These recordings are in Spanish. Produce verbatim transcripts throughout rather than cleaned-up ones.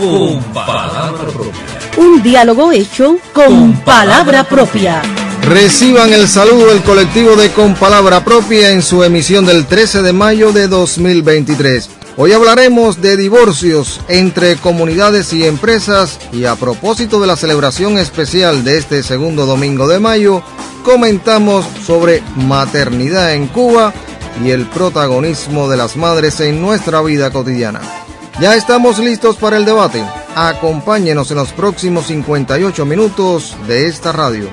con palabra propia. Un diálogo hecho con, con palabra propia. Reciban el saludo del colectivo de Con Palabra Propia en su emisión del trece de mayo de dos mil veintitrés. Hoy hablaremos de divorcios entre comunidades y empresas, y a propósito de la celebración especial de este segundo domingo de mayo, comentamos sobre maternidad en Cuba y el protagonismo de las madres en nuestra vida cotidiana. Ya estamos listos para el debate. Acompáñenos en los próximos cincuenta y ocho minutos de esta radio.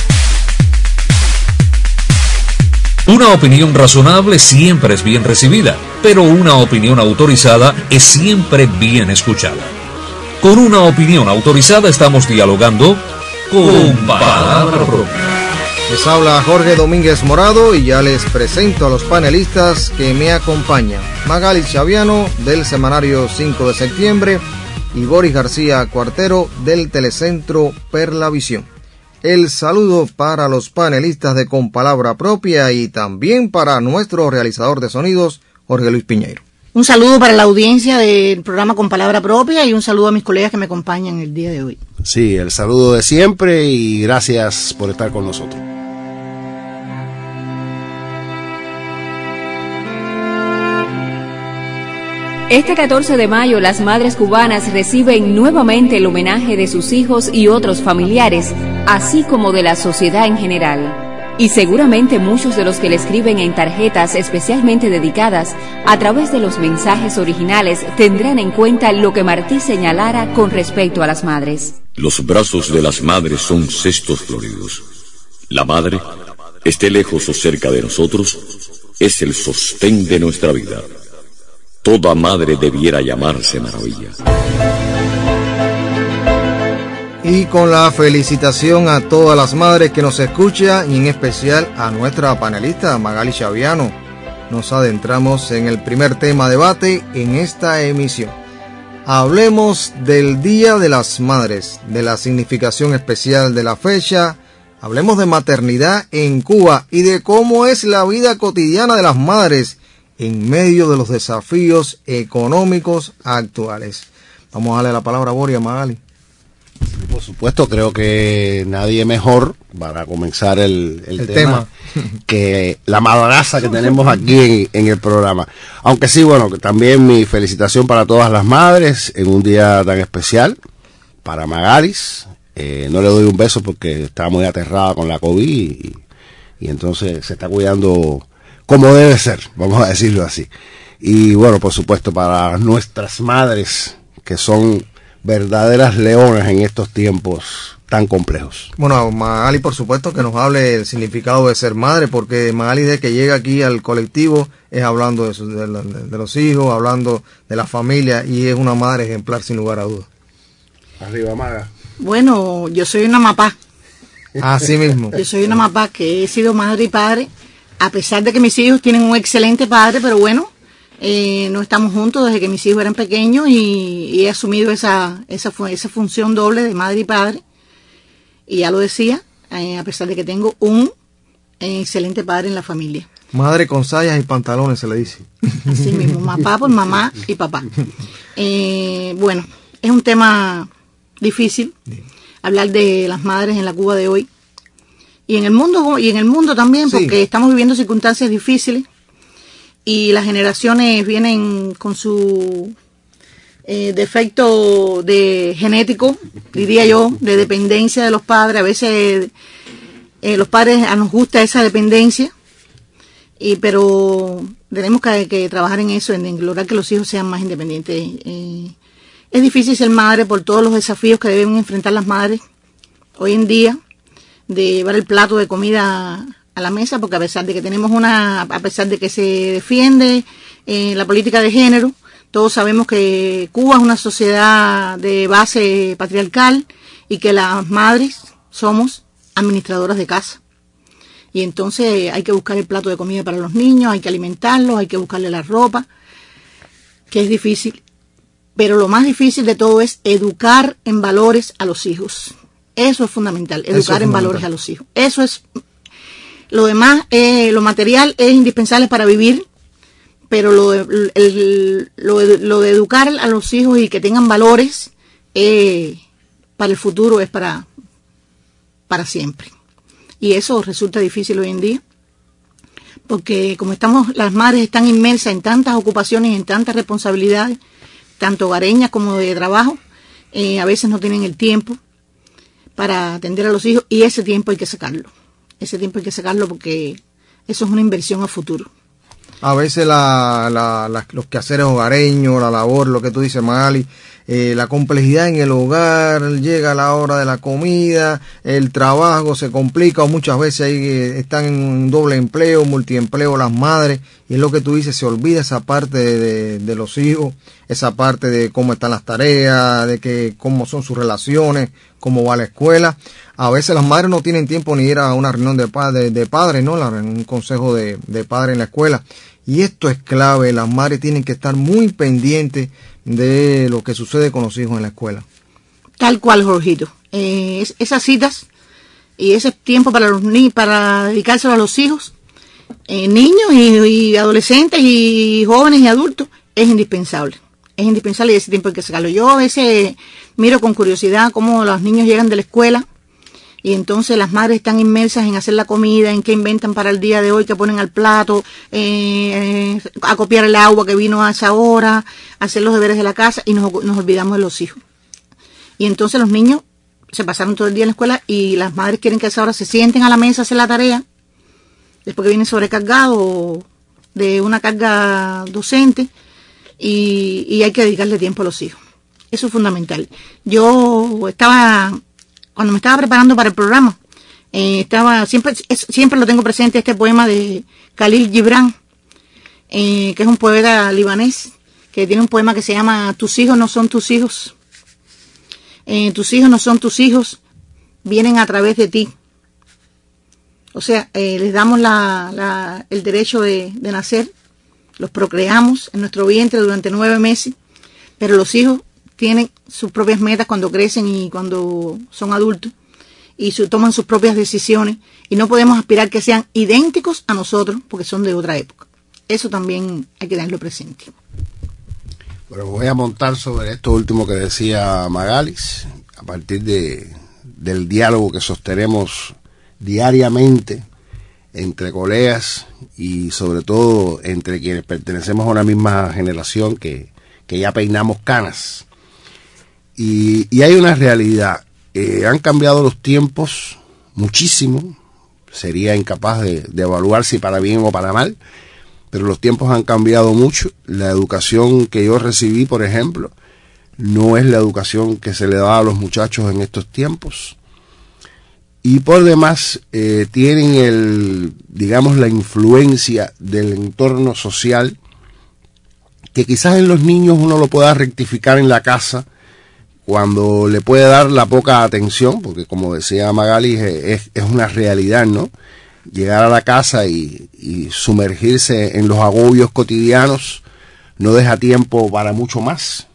Una opinión razonable siempre es bien recibida, pero una opinión autorizada es siempre bien escuchada. Con una opinión autorizada estamos dialogando con palabra propia. Les habla Jorge Domínguez Morado y ya les presento a los panelistas que me acompañan. Magali Chaviano del semanario cinco de septiembre y Boris García Cuartero del telecentro Perlavisión. El saludo para los panelistas de Con Palabra Propia y también para nuestro realizador de sonidos, Jorge Luis Piñeiro. Un saludo para la audiencia del programa Con Palabra Propia y un saludo a mis colegas que me acompañan el día de hoy. Sí, el saludo de siempre y gracias por estar con nosotros. Este catorce de mayo las madres cubanas reciben nuevamente el homenaje de sus hijos y otros familiares, así como de la sociedad en general. Y seguramente muchos de los que le escriben en tarjetas especialmente dedicadas a través de los mensajes originales tendrán en cuenta lo que Martí señalara con respecto a las madres. Los brazos de las madres son cestos floridos. La madre, esté lejos o cerca de nosotros, es el sostén de nuestra vida. Toda madre debiera llamarse Maravilla. Y con la felicitación a todas las madres que nos escuchan y en especial a nuestra panelista Magali Chaviano, nos adentramos en el primer tema debate en esta emisión. Hablemos del Día de las Madres, de la significación especial de la fecha. Hablemos de maternidad en Cuba y de cómo es la vida cotidiana de las madres en medio de los desafíos económicos actuales. Vamos a darle la palabra a Boris, a Magali. Por supuesto, creo que nadie mejor para comenzar el, el, el tema, tema que la madraza que tenemos aquí en, en el programa. Aunque sí, bueno, también mi felicitación para todas las madres en un día tan especial. Para Magalis, eh, no le doy un beso porque está muy aterrada con la COVID y, y entonces se está cuidando como debe ser, vamos a decirlo así. Y bueno, por supuesto, para nuestras madres, que son verdaderas leonas en estos tiempos tan complejos. Bueno, Magali, por supuesto, que nos hable del significado de ser madre, porque Magali, desde que llega aquí al colectivo, es hablando de, su, de, de, de los hijos, hablando de la familia, y es una madre ejemplar, sin lugar a dudas. Arriba, Maga. Bueno, yo soy una mapá. Así mismo. Yo soy una mapá que he sido madre y padre, a pesar de que mis hijos tienen un excelente padre, pero bueno, eh, no estamos juntos desde que mis hijos eran pequeños y, y he asumido esa, esa, esa función doble de madre y padre. Y ya lo decía, eh, a pesar de que tengo un eh, excelente padre en la familia. Madre con sayas y pantalones, se le dice. Así mismo, papá por mamá y papá. Eh, bueno, es un tema difícil, sí, hablar de las madres en la Cuba de hoy. Y en el mundo y en el mundo también, porque sí, estamos viviendo circunstancias difíciles y las generaciones vienen con su eh, defecto de genético, diría yo, de dependencia de los padres. A veces eh, los padres a nos gusta esa dependencia, y pero tenemos que, que trabajar en eso, en, en lograr que los hijos sean más independientes. Eh, es difícil ser madre por todos los desafíos que deben enfrentar las madres hoy en día, de llevar el plato de comida a la mesa, porque a pesar de que tenemos una, a pesar de que se defiende eh, la política de género, todos sabemos que Cuba es una sociedad de base patriarcal y que las madres somos administradoras de casa. Y entonces hay que buscar el plato de comida para los niños, hay que alimentarlos, hay que buscarle la ropa, que es difícil. Pero lo más difícil de todo es educar en valores a los hijos. Eso es fundamental, educar es fundamental. en valores a los hijos. Eso es, lo demás, eh, lo material es indispensable para vivir, pero lo de, el, lo, de, lo de educar a los hijos y que tengan valores eh, para el futuro, es para, para siempre. Y eso resulta difícil hoy en día, porque como estamos, las madres están inmersas en tantas ocupaciones, en tantas responsabilidades, tanto hogareñas como de trabajo, eh, a veces no tienen el tiempo para atender a los hijos, y ese tiempo hay que sacarlo. Ese tiempo hay que sacarlo porque eso es una inversión a futuro. A veces la, la, la, los quehaceres hogareños, la labor, lo que tú dices, Magali, eh, la complejidad en el hogar, llega la hora de la comida, el trabajo se complica, o muchas veces ahí eh, están en un doble empleo, multiempleo las madres, y es lo que tú dices, se olvida esa parte de, de, de los hijos, esa parte de cómo están las tareas, de que cómo son sus relaciones, cómo va la escuela. A veces las madres no tienen tiempo ni ir a una reunión de, de, de padres, ¿no? La, un consejo de, de padres en la escuela. Y esto es clave, las madres tienen que estar muy pendientes de lo que sucede con los hijos en la escuela. Tal cual, Jorgito. Eh, es, esas citas y ese tiempo para los ni para dedicárselo a los hijos, eh, niños y, y adolescentes y jóvenes y adultos, es indispensable. Es indispensable y ese tiempo hay que sacarlo. Yo a veces miro con curiosidad cómo los niños llegan de la escuela y entonces las madres están inmersas en hacer la comida, en qué inventan para el día de hoy, qué ponen al plato, eh, a copiar el agua que vino a esa hora, hacer los deberes de la casa, y nos, nos olvidamos de los hijos. Y entonces los niños se pasaron todo el día en la escuela y las madres quieren que a esa hora se sienten a la mesa a hacer la tarea, después que vienen sobrecargados de una carga docente, y, y hay que dedicarle tiempo a los hijos. Eso es fundamental. Yo estaba... Cuando me estaba preparando para el programa, eh, estaba siempre es, siempre lo tengo presente este poema de Khalil Gibran, eh, que es un poeta libanés, que tiene un poema que se llama Tus hijos no son tus hijos. Eh, tus hijos no son tus hijos, vienen a través de ti. O sea, eh, les damos la, la, el derecho de, de nacer, los procreamos en nuestro vientre durante nueve meses, pero los hijos tienen sus propias metas cuando crecen y cuando son adultos, y su, toman sus propias decisiones, y no podemos aspirar que sean idénticos a nosotros porque son de otra época. Eso también hay que tenerlo presente. Bueno, voy a montar sobre esto último que decía Magalis, a partir de del diálogo que sostenemos diariamente entre colegas y sobre todo entre quienes pertenecemos a una misma generación que, que ya peinamos canas. Y, y hay una realidad, eh, han cambiado los tiempos muchísimo, sería incapaz de, de evaluar si para bien o para mal, pero los tiempos han cambiado mucho. La educación que yo recibí, por ejemplo, no es la educación que se le da a los muchachos en estos tiempos. Y por demás, eh, tienen el, digamos, la influencia del entorno social, que quizás en los niños uno lo pueda rectificar en la casa, cuando le puede dar la poca atención, porque como decía Magali, es, es una realidad, ¿no? Llegar a la casa y, y sumergirse en los agobios cotidianos no deja tiempo para mucho más.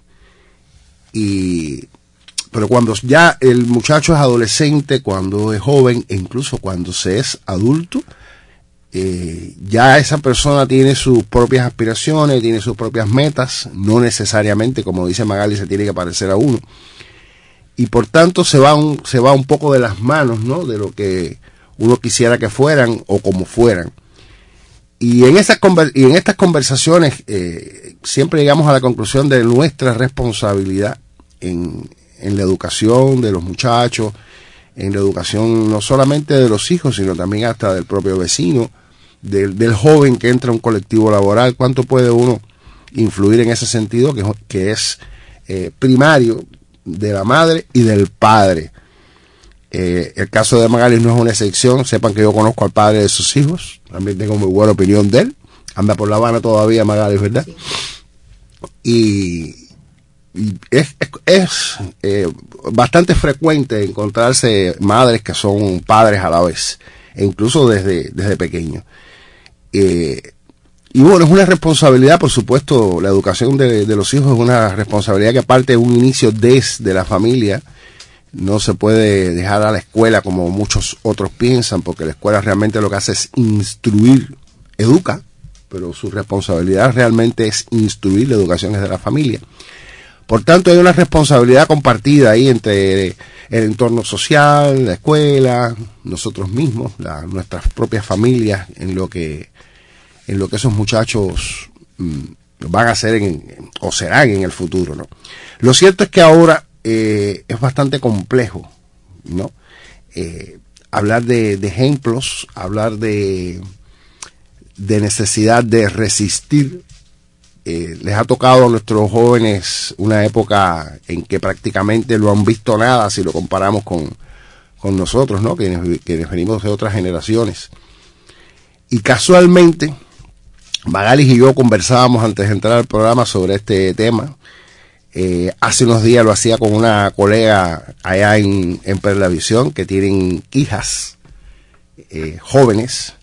Y, pero cuando ya el muchacho es adolescente, cuando es joven, e incluso cuando se es adulto, eh, ya esa persona tiene sus propias aspiraciones, tiene sus propias metas, no necesariamente, como dice Magali, se tiene que parecer a uno, y por tanto se va un, se va un poco de las manos, ¿no?, de lo que uno quisiera que fueran o como fueran. Y en estas y en estas conversaciones eh, siempre llegamos a la conclusión de nuestra responsabilidad en, en la educación de los muchachos, en la educación no solamente de los hijos, sino también hasta del propio vecino, del, del joven que entra a un colectivo laboral. ¿Cuánto puede uno influir en ese sentido que, que es eh, primario de la madre y del padre? Eh, el caso de Magali no es una excepción. Sepan que yo conozco al padre de sus hijos, también tengo muy buena opinión de él. Anda por La Habana todavía Magali, ¿verdad? Sí. Y, y es, es, es eh, bastante frecuente encontrarse madres que son padres a la vez, e incluso desde, desde pequeños. Eh, y bueno, es una responsabilidad, por supuesto, la educación de, de los hijos es una responsabilidad que parte de un inicio desde la familia. No se puede dejar a la escuela como muchos otros piensan, porque la escuela realmente lo que hace es instruir, educa, pero su responsabilidad realmente es instruir. La educación es de la familia. Por tanto, hay una responsabilidad compartida ahí entre el entorno social, la escuela, nosotros mismos, la, nuestras propias familias, en lo que, en lo que esos muchachos mmm, van a hacer en, o serán en el futuro, ¿no? Lo cierto es que ahora eh, es bastante complejo, ¿no? Eh, hablar de, de ejemplos, hablar de, de necesidad de resistir. Eh, les ha tocado a nuestros jóvenes una época en que prácticamente no han visto nada si lo comparamos con, con nosotros, ¿no? Quienes, quienes venimos de otras generaciones. Y casualmente, Magalis y yo conversábamos antes de entrar al programa sobre este tema. Eh, hace unos días lo hacía con una colega allá en, en Perlavisión, que tienen hijas eh, jóvenes,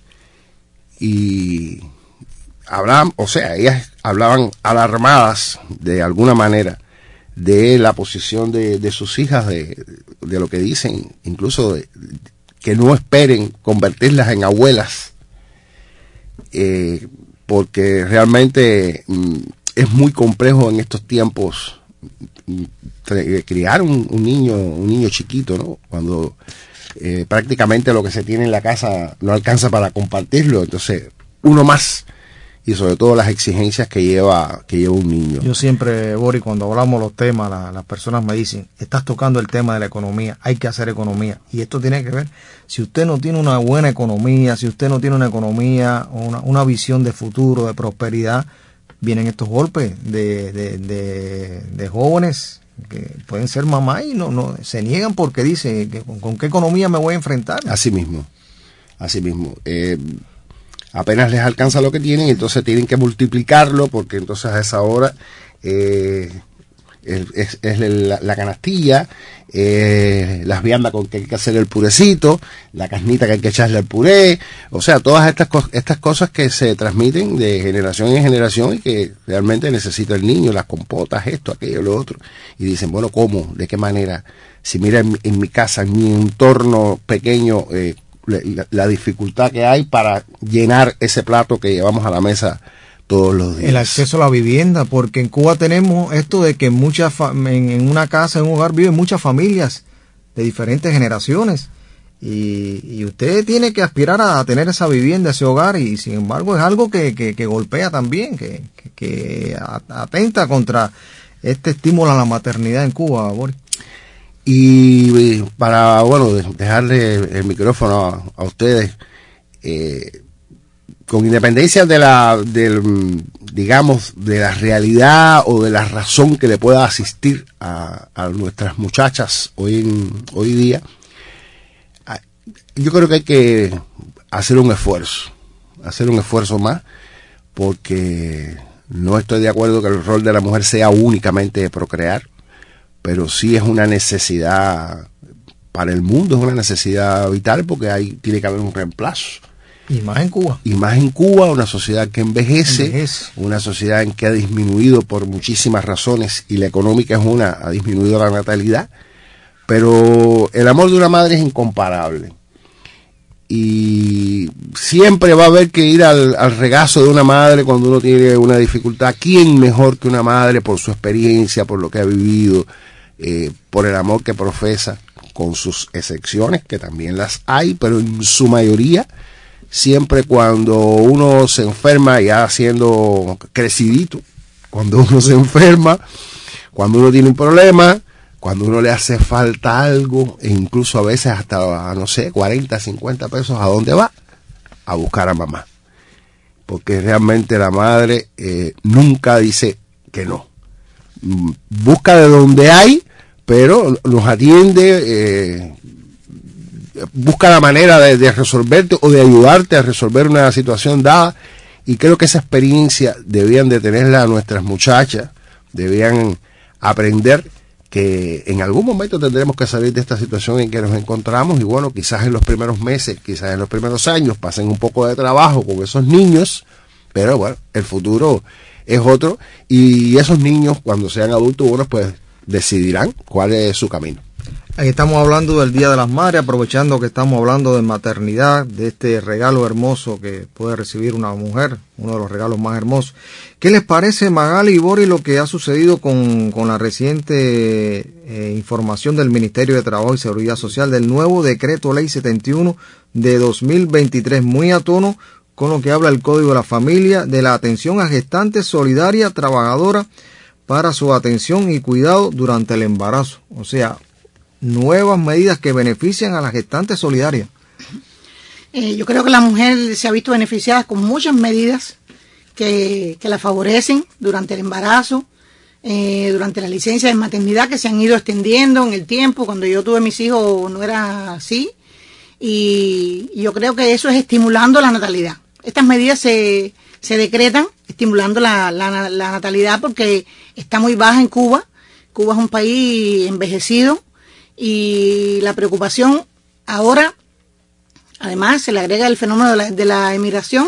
y hablaban, o sea, ellas hablaban alarmadas de alguna manera de la posición de, de sus hijas, de, de lo que dicen, incluso de, que no esperen convertirlas en abuelas, eh, porque realmente mm, es muy complejo en estos tiempos criar un, un niño, un niño chiquito, ¿no? Cuando eh, prácticamente lo que se tiene en la casa no alcanza para compartirlo, entonces uno más, y sobre todo las exigencias que lleva que lleva un niño. Yo siempre, Boris, cuando hablamos los temas, la, las personas me dicen, estás tocando el tema de la economía, hay que hacer economía, y esto tiene que ver, si usted no tiene una buena economía, si usted no tiene una economía, una, una visión de futuro, de prosperidad, vienen estos golpes de, de, de, de jóvenes que pueden ser mamá y no, no se niegan porque dicen que con, con qué economía me voy a enfrentar. Así mismo, así mismo. Eh, apenas les alcanza lo que tienen, entonces tienen que multiplicarlo, porque entonces a esa hora eh, es, es la, la canastilla, eh, las viandas con que hay que hacer el purecito, la carnita que hay que echarle al puré, o sea, todas estas, estas cosas que se transmiten de generación en generación y que realmente necesita el niño, las compotas, esto, aquello, lo otro, y dicen, bueno, ¿cómo? ¿De qué manera? Si mira en, en mi casa, en mi entorno pequeño, eh, la, la dificultad que hay para llenar ese plato que llevamos a la mesa todos los días. El acceso a la vivienda, porque en Cuba tenemos esto de que muchas en, en una casa, en un hogar, viven muchas familias de diferentes generaciones, y, y usted tiene que aspirar a tener esa vivienda, ese hogar, y sin embargo es algo que, que, que golpea también, que, que, que atenta contra este estímulo a la maternidad en Cuba, Boris. Y para, bueno, dejarle el micrófono a, a ustedes, eh, con independencia de la, del, digamos, de la realidad o de la razón que le pueda asistir a, a nuestras muchachas hoy en, hoy día, yo creo que hay que hacer un esfuerzo, hacer un esfuerzo más, porque no estoy de acuerdo que el rol de la mujer sea únicamente procrear, pero sí es una necesidad para el mundo, es una necesidad vital, porque ahí tiene que haber un reemplazo. Y más en Cuba. Y más en Cuba, una sociedad que envejece, envejece, una sociedad en que ha disminuido por muchísimas razones, y la económica es una, ha disminuido la natalidad, pero el amor de una madre es incomparable. Y siempre va a haber que ir al, al regazo de una madre cuando uno tiene una dificultad. ¿Quién mejor que una madre por su experiencia, por lo que ha vivido, eh, por el amor que profesa, con sus excepciones, que también las hay, pero en su mayoría, siempre cuando uno se enferma, ya siendo crecidito, cuando uno se enferma, cuando uno tiene un problema, cuando uno le hace falta algo, e incluso a veces hasta, no sé, cuarenta, cincuenta pesos, ¿a dónde va? A buscar a mamá. Porque realmente la madre eh, nunca dice que no. Busca de donde hay, pero nos atiende, eh, busca la manera de, de resolverte o de ayudarte a resolver una situación dada, y creo que esa experiencia debían de tenerla nuestras muchachas, debían aprender que en algún momento tendremos que salir de esta situación en que nos encontramos, y bueno, quizás en los primeros meses, quizás en los primeros años pasen un poco de trabajo con esos niños, pero bueno, el futuro es otro, y esos niños cuando sean adultos, bueno, pues decidirán cuál es su camino. Ahí estamos hablando del Día de las Madres, aprovechando que estamos hablando de maternidad, de este regalo hermoso que puede recibir una mujer, uno de los regalos más hermosos. ¿Qué les parece, Magali y Boris, lo que ha sucedido con, con la reciente eh, información del Ministerio de Trabajo y Seguridad Social del nuevo Decreto Ley setenta y uno de dos mil veintitrés, muy a tono con lo que habla el Código de la Familia, de la atención a gestantes solidaria trabajadora para su atención y cuidado durante el embarazo? O sea, nuevas medidas que benefician a las gestantes solidarias. Eh, yo creo que la mujer se ha visto beneficiada con muchas medidas que, que la favorecen durante el embarazo, eh, durante la licencia de maternidad, que se han ido extendiendo en el tiempo. Cuando yo tuve mis hijos no era así, y, y yo creo que eso es estimulando la natalidad. Estas medidas se, se decretan estimulando la, la, la natalidad porque está muy baja en Cuba. Cuba es un país envejecido, y la preocupación ahora, además, se le agrega el fenómeno de la, de la emigración,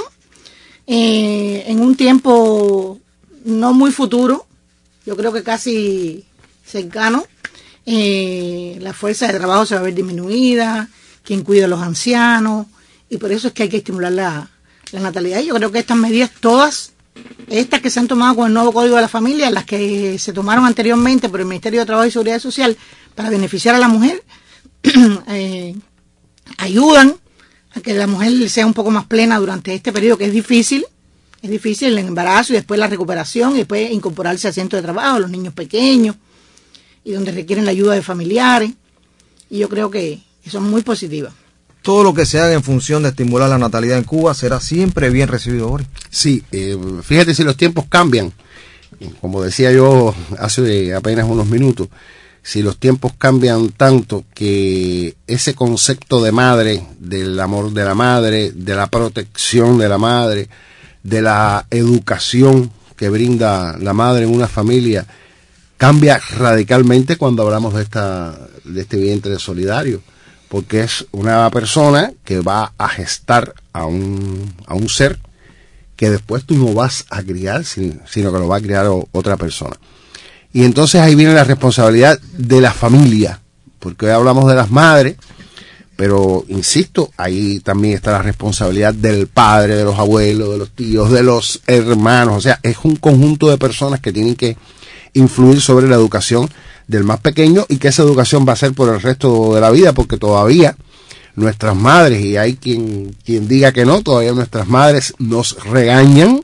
eh, en un tiempo no muy futuro, yo creo que casi cercano, eh, la fuerza de trabajo se va a ver disminuida, quien cuida a los ancianos, y por eso es que hay que estimular la, la natalidad. Yo creo que estas medidas, todas estas que se han tomado con el nuevo Código de la Familia, las que se tomaron anteriormente por el Ministerio de Trabajo y Seguridad Social para beneficiar a la mujer, eh, ayudan a que la mujer sea un poco más plena durante este periodo que es difícil, es difícil el embarazo y después la recuperación y después incorporarse al centro de trabajo, los niños pequeños y donde requieren la ayuda de familiares, y yo creo que son muy positivas. Todo lo que se haga en función de estimular la natalidad en Cuba será siempre bien recibido, Boris. Sí, eh, fíjate si los tiempos cambian, como decía yo hace apenas unos minutos, si los tiempos cambian tanto que ese concepto de madre, del amor de la madre, de la protección de la madre, de la educación que brinda la madre en una familia, cambia radicalmente cuando hablamos de esta de este vientre solidario, porque es una persona que va a gestar a un, a un ser que después tú no vas a criar, sino que lo va a criar otra persona. Y entonces ahí viene la responsabilidad de la familia, porque hoy hablamos de las madres, pero insisto, ahí también está la responsabilidad del padre, de los abuelos, de los tíos, de los hermanos. O sea, es un conjunto de personas que tienen que influir sobre la educación del más pequeño, y que esa educación va a ser por el resto de la vida, porque todavía nuestras madres, y hay quien, quien diga que no, todavía nuestras madres nos regañan,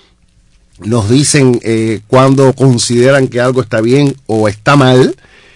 nos dicen eh, cuando consideran que algo está bien o está mal,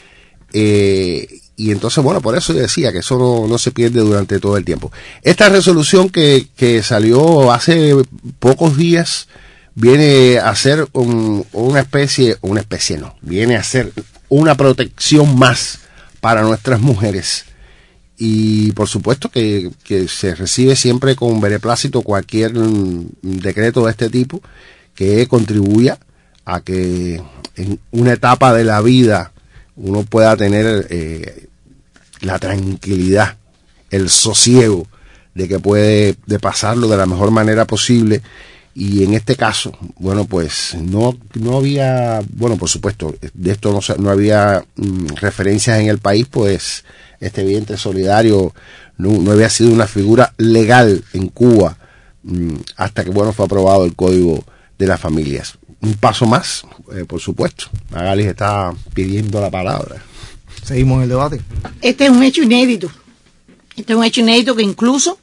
eh, y entonces, bueno, por eso yo decía que eso no, no se pierde durante todo el tiempo. Esta resolución que, que salió hace pocos días viene a ser un, una especie, una especie no, viene a ser una protección más para nuestras mujeres, y por supuesto que, que se recibe siempre con beneplácito cualquier um, decreto de este tipo que contribuya a que en una etapa de la vida uno pueda tener eh, la tranquilidad, el sosiego de que puede de pasarlo de la mejor manera posible. Y en este caso, bueno, pues no no había, bueno, por supuesto, de esto no, no había mm, referencias en el país, pues este vientre solidario no, no había sido una figura legal en Cuba mm, hasta que, bueno, fue aprobado el Código de las Familias. Un paso más, eh, por supuesto. Magali está pidiendo la palabra. Seguimos en el debate. Este es un hecho inédito. Este es un hecho inédito que incluso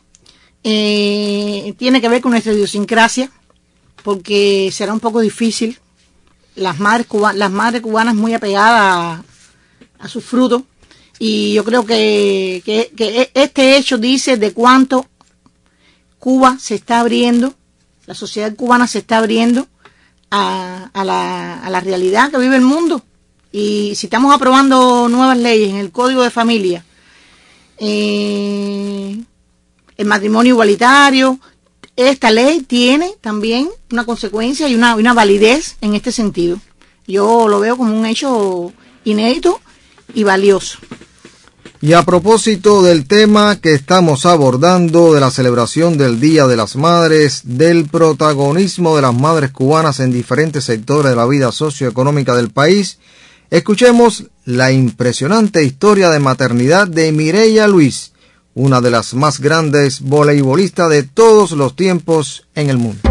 eh, tiene que ver con nuestra idiosincrasia, porque será un poco difícil. Las madres cubanas, las madres cubanas muy apegadas a, a sus frutos, y yo creo que, que, que este hecho dice de cuánto Cuba se está abriendo, la sociedad cubana se está abriendo a, a, la, a la realidad que vive el mundo. Y si estamos aprobando nuevas leyes en el Código de Familia, eh, el matrimonio igualitario, esta ley tiene también una consecuencia y una, una validez en este sentido. Yo lo veo como un hecho inédito y valioso. Y a propósito del tema que estamos abordando, de la celebración del Día de las Madres, del protagonismo de las madres cubanas en diferentes sectores de la vida socioeconómica del país, Escuchemos la impresionante historia de maternidad de Mireya Luis, una de las más grandes voleibolistas de todos los tiempos en el mundo.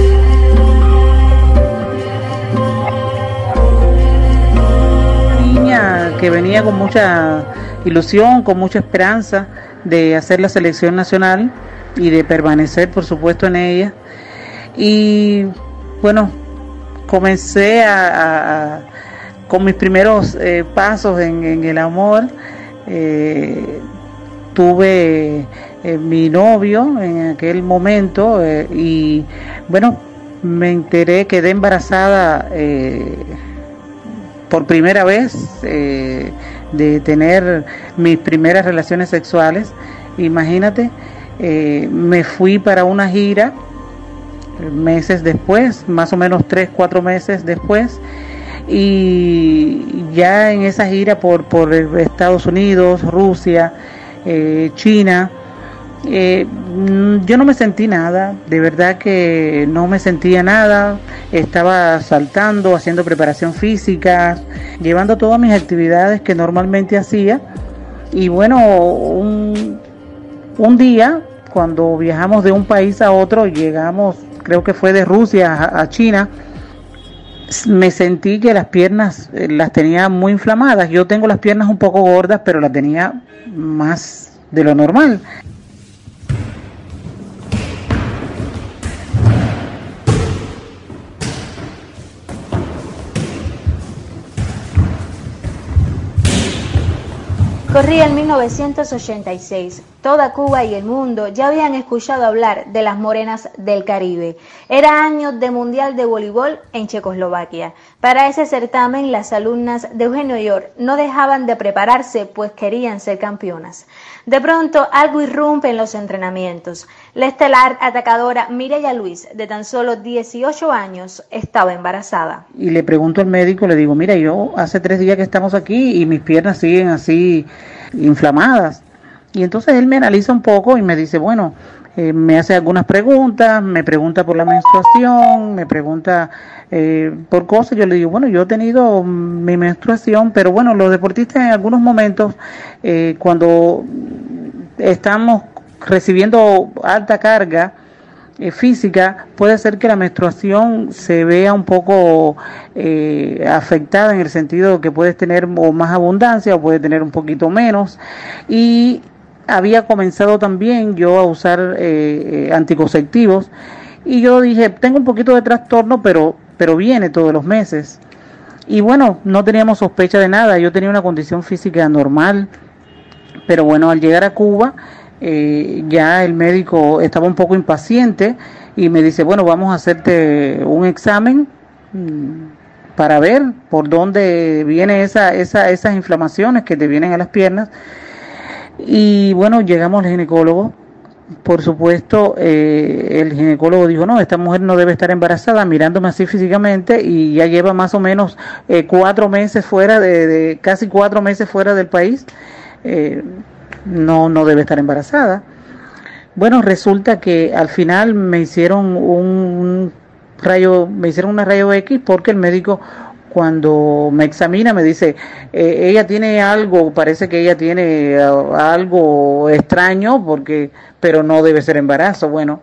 Niña que venía con mucha ilusión, con mucha esperanza de hacer la selección nacional y de permanecer, por supuesto, en ella. Y bueno, comencé a, a, a con mis primeros eh, pasos en, en el amor. Eh, tuve eh, mi novio en aquel momento eh, y bueno, me enteré, quedé embarazada eh, por primera vez eh, de tener mis primeras relaciones sexuales. Imagínate, eh, me fui para una gira meses después, más o menos tres, cuatro meses después, y ya en esa gira por, por Estados Unidos, Rusia, eh, China, eh, yo no me sentí nada, de verdad que no me sentía nada, estaba saltando, haciendo preparación física, llevando todas mis actividades que normalmente hacía, y bueno, un, un día, cuando viajamos de un país a otro, llegamos, creo que fue de Rusia a, a China, me sentí que las piernas eh, las tenía muy inflamadas. Yo tengo las piernas un poco gordas, pero las tenía más de lo normal. Corría en mil novecientos ochenta y seis. Toda Cuba y el mundo ya habían escuchado hablar de las morenas del Caribe. Era año de Mundial de Voleibol en Checoslovaquia. Para ese certamen, las alumnas de Eugenio York no dejaban de prepararse, pues querían ser campeonas. De pronto, algo irrumpe en los entrenamientos. La estelar atacadora Mireya Luis, de tan solo dieciocho años, estaba embarazada. Y le pregunto al médico, le digo, mira, yo hace tres días que estamos aquí y mis piernas siguen así inflamadas. Y entonces él me analiza un poco y me dice, bueno, eh, me hace algunas preguntas, me pregunta por la menstruación, me pregunta eh, por cosas. Yo le digo, bueno, yo he tenido mi menstruación, pero bueno, los deportistas en algunos momentos, eh, cuando estamos recibiendo alta carga eh, física, puede ser que la menstruación se vea un poco eh, afectada, en el sentido que puedes tener o más abundancia o puedes tener un poquito menos. Y había comenzado también yo a usar eh, eh, anticonceptivos, y yo dije, tengo un poquito de trastorno, pero, pero viene todos los meses. Y bueno, no teníamos sospecha de nada, yo tenía una condición física normal, pero bueno, al llegar a Cuba, eh, ya el médico estaba un poco impaciente y me dice, bueno, vamos a hacerte un examen mmm, para ver por dónde vienen esa, esa, esas inflamaciones que te vienen a las piernas. Y bueno, llegamos al ginecólogo. Por supuesto, eh, el ginecólogo dijo, no, esta mujer no debe estar embarazada, mirándome así físicamente, y ya lleva más o menos eh, cuatro meses fuera de, de, casi cuatro meses fuera del país, eh, no, no debe estar embarazada. Bueno, resulta que al final me hicieron un rayo, me hicieron una rayo X, porque el médico, cuando me examina, me dice, eh, ella tiene algo, parece que ella tiene uh, algo extraño, porque, pero no debe ser embarazo. Bueno,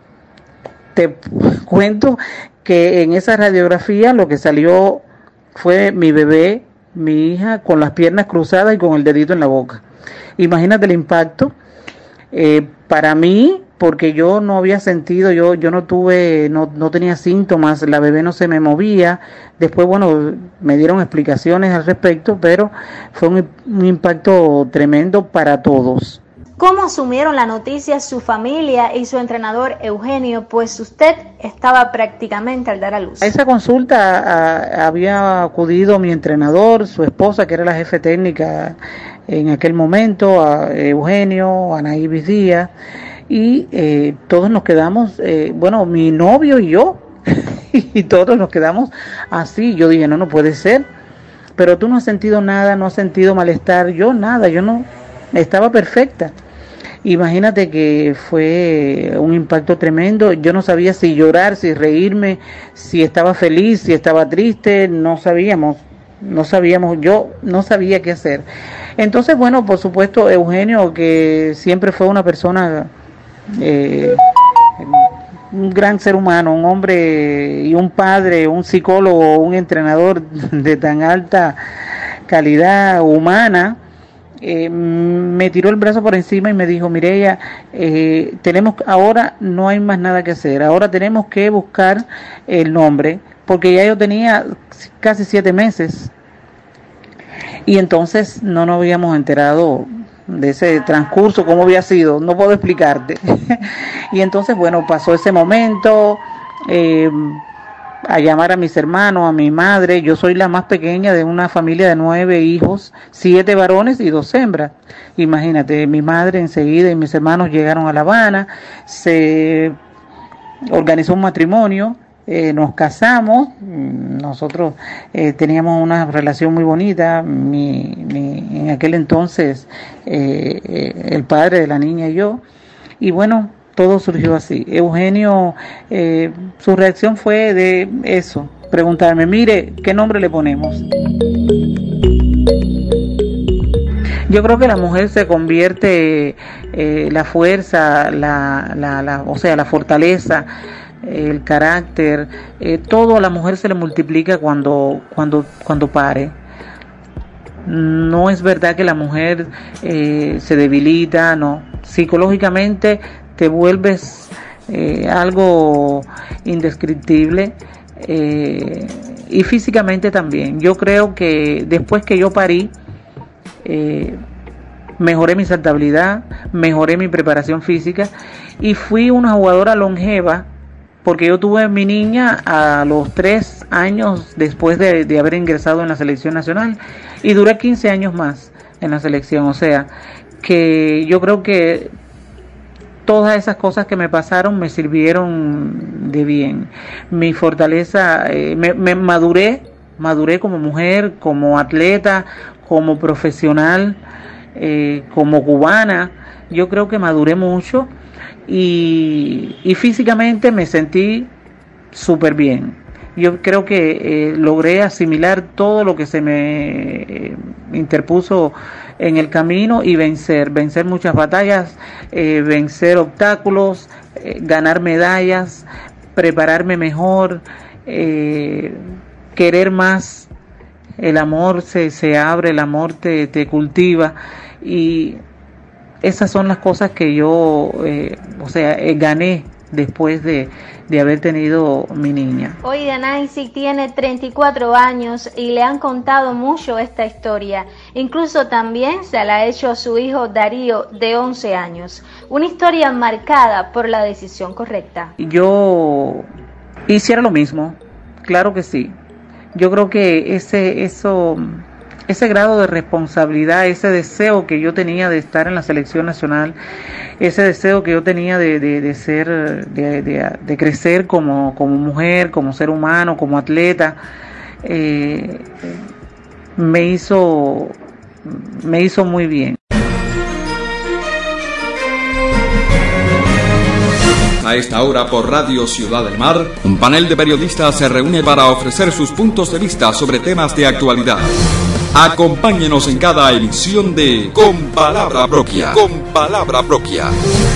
te cuento que en esa radiografía lo que salió fue mi bebé, mi hija, con las piernas cruzadas y con el dedito en la boca. Imagínate el impacto. Eh, para mí, porque yo no había sentido, yo yo no tuve, no, no tenía síntomas, la bebé no se me movía. Después, bueno, me dieron explicaciones al respecto, pero fue un, un impacto tremendo para todos. ¿Cómo asumieron la noticia su familia y su entrenador Eugenio? Pues usted estaba prácticamente al dar a luz. A esa consulta a, había acudido mi entrenador, su esposa, que era la jefe técnica en aquel momento, a Eugenio, a Anaí Díaz, y eh, todos nos quedamos, eh, bueno, mi novio y yo, y todos nos quedamos así. Yo dije, no, no puede ser, pero tú no has sentido nada, no has sentido malestar. Yo nada, yo no, estaba perfecta. Imagínate que fue un impacto tremendo. Yo no sabía si llorar, si reírme, si estaba feliz, si estaba triste, no sabíamos. no sabíamos, yo no sabía qué hacer. Entonces, bueno, por supuesto, Eugenio, que siempre fue una persona, eh, un gran ser humano, un hombre y un padre, un psicólogo, un entrenador de tan alta calidad humana, eh, me tiró el brazo por encima y me dijo: Mireya, eh, tenemos, ahora no hay más nada que hacer, ahora tenemos que buscar el nombre, porque ya yo tenía casi siete meses y entonces no nos habíamos enterado de ese transcurso, cómo había sido, no puedo explicarte. Y entonces, bueno, pasó ese momento, eh, a llamar a mis hermanos, a mi madre. Yo soy la más pequeña de una familia de nueve hijos, siete varones y dos hembras. Imagínate, mi madre enseguida y mis hermanos llegaron a La Habana, se organizó un matrimonio, eh, nos casamos, nosotros eh, teníamos una relación muy bonita, mi, mi, en aquel entonces eh, eh, el padre de la niña y yo, y bueno, todo surgió así. Eugenio, eh, su reacción fue de eso, preguntarme: mire, ¿qué nombre le ponemos? Yo creo que la mujer se convierte, eh, la fuerza, la, la, la, o sea, la fortaleza, el carácter, eh, todo a la mujer se le multiplica cuando, cuando, cuando pare. No es verdad que la mujer eh, se debilita, no. Psicológicamente te vuelves eh, algo indescriptible, eh, y físicamente también. Yo creo que después que yo parí, eh, mejoré mi saltabilidad, mejoré mi preparación física y fui una jugadora longeva, porque yo tuve a mi niña a los tres años después de, de haber ingresado en la selección nacional y duré quince años más en la selección. O sea, que yo creo que todas esas cosas que me pasaron me sirvieron de bien. Mi fortaleza, eh, me, me maduré, maduré como mujer, como atleta, como profesional, eh, como cubana. Yo creo que maduré mucho y, y físicamente me sentí súper bien. Yo creo que eh, logré asimilar todo lo que se me eh, interpuso en el camino y vencer, vencer muchas batallas, eh, vencer obstáculos, eh, ganar medallas, prepararme mejor, eh, querer más. El amor se, se abre, el amor te, te cultiva y esas son las cosas que yo, eh, o sea, eh, gané después de, de haber tenido mi niña. Hoy Danaicy tiene treinta y cuatro años y le han contado mucho esta historia. Incluso también se la ha hecho a su hijo Darío, de once años. Una historia marcada por la decisión correcta. Yo hiciera lo mismo, claro que sí. Yo creo que ese, eso, ese grado de responsabilidad, ese deseo que yo tenía de estar en la selección nacional, ese deseo que yo tenía de, de, de ser, de, de, de crecer como, como mujer, como ser humano, como atleta, eh, me hizo, me hizo muy bien. A esta hora por Radio Ciudad del Mar, un panel de periodistas se reúne para ofrecer sus puntos de vista sobre temas de actualidad. Acompáñenos en cada emisión de Con Palabra Propia. Con Palabra Propia.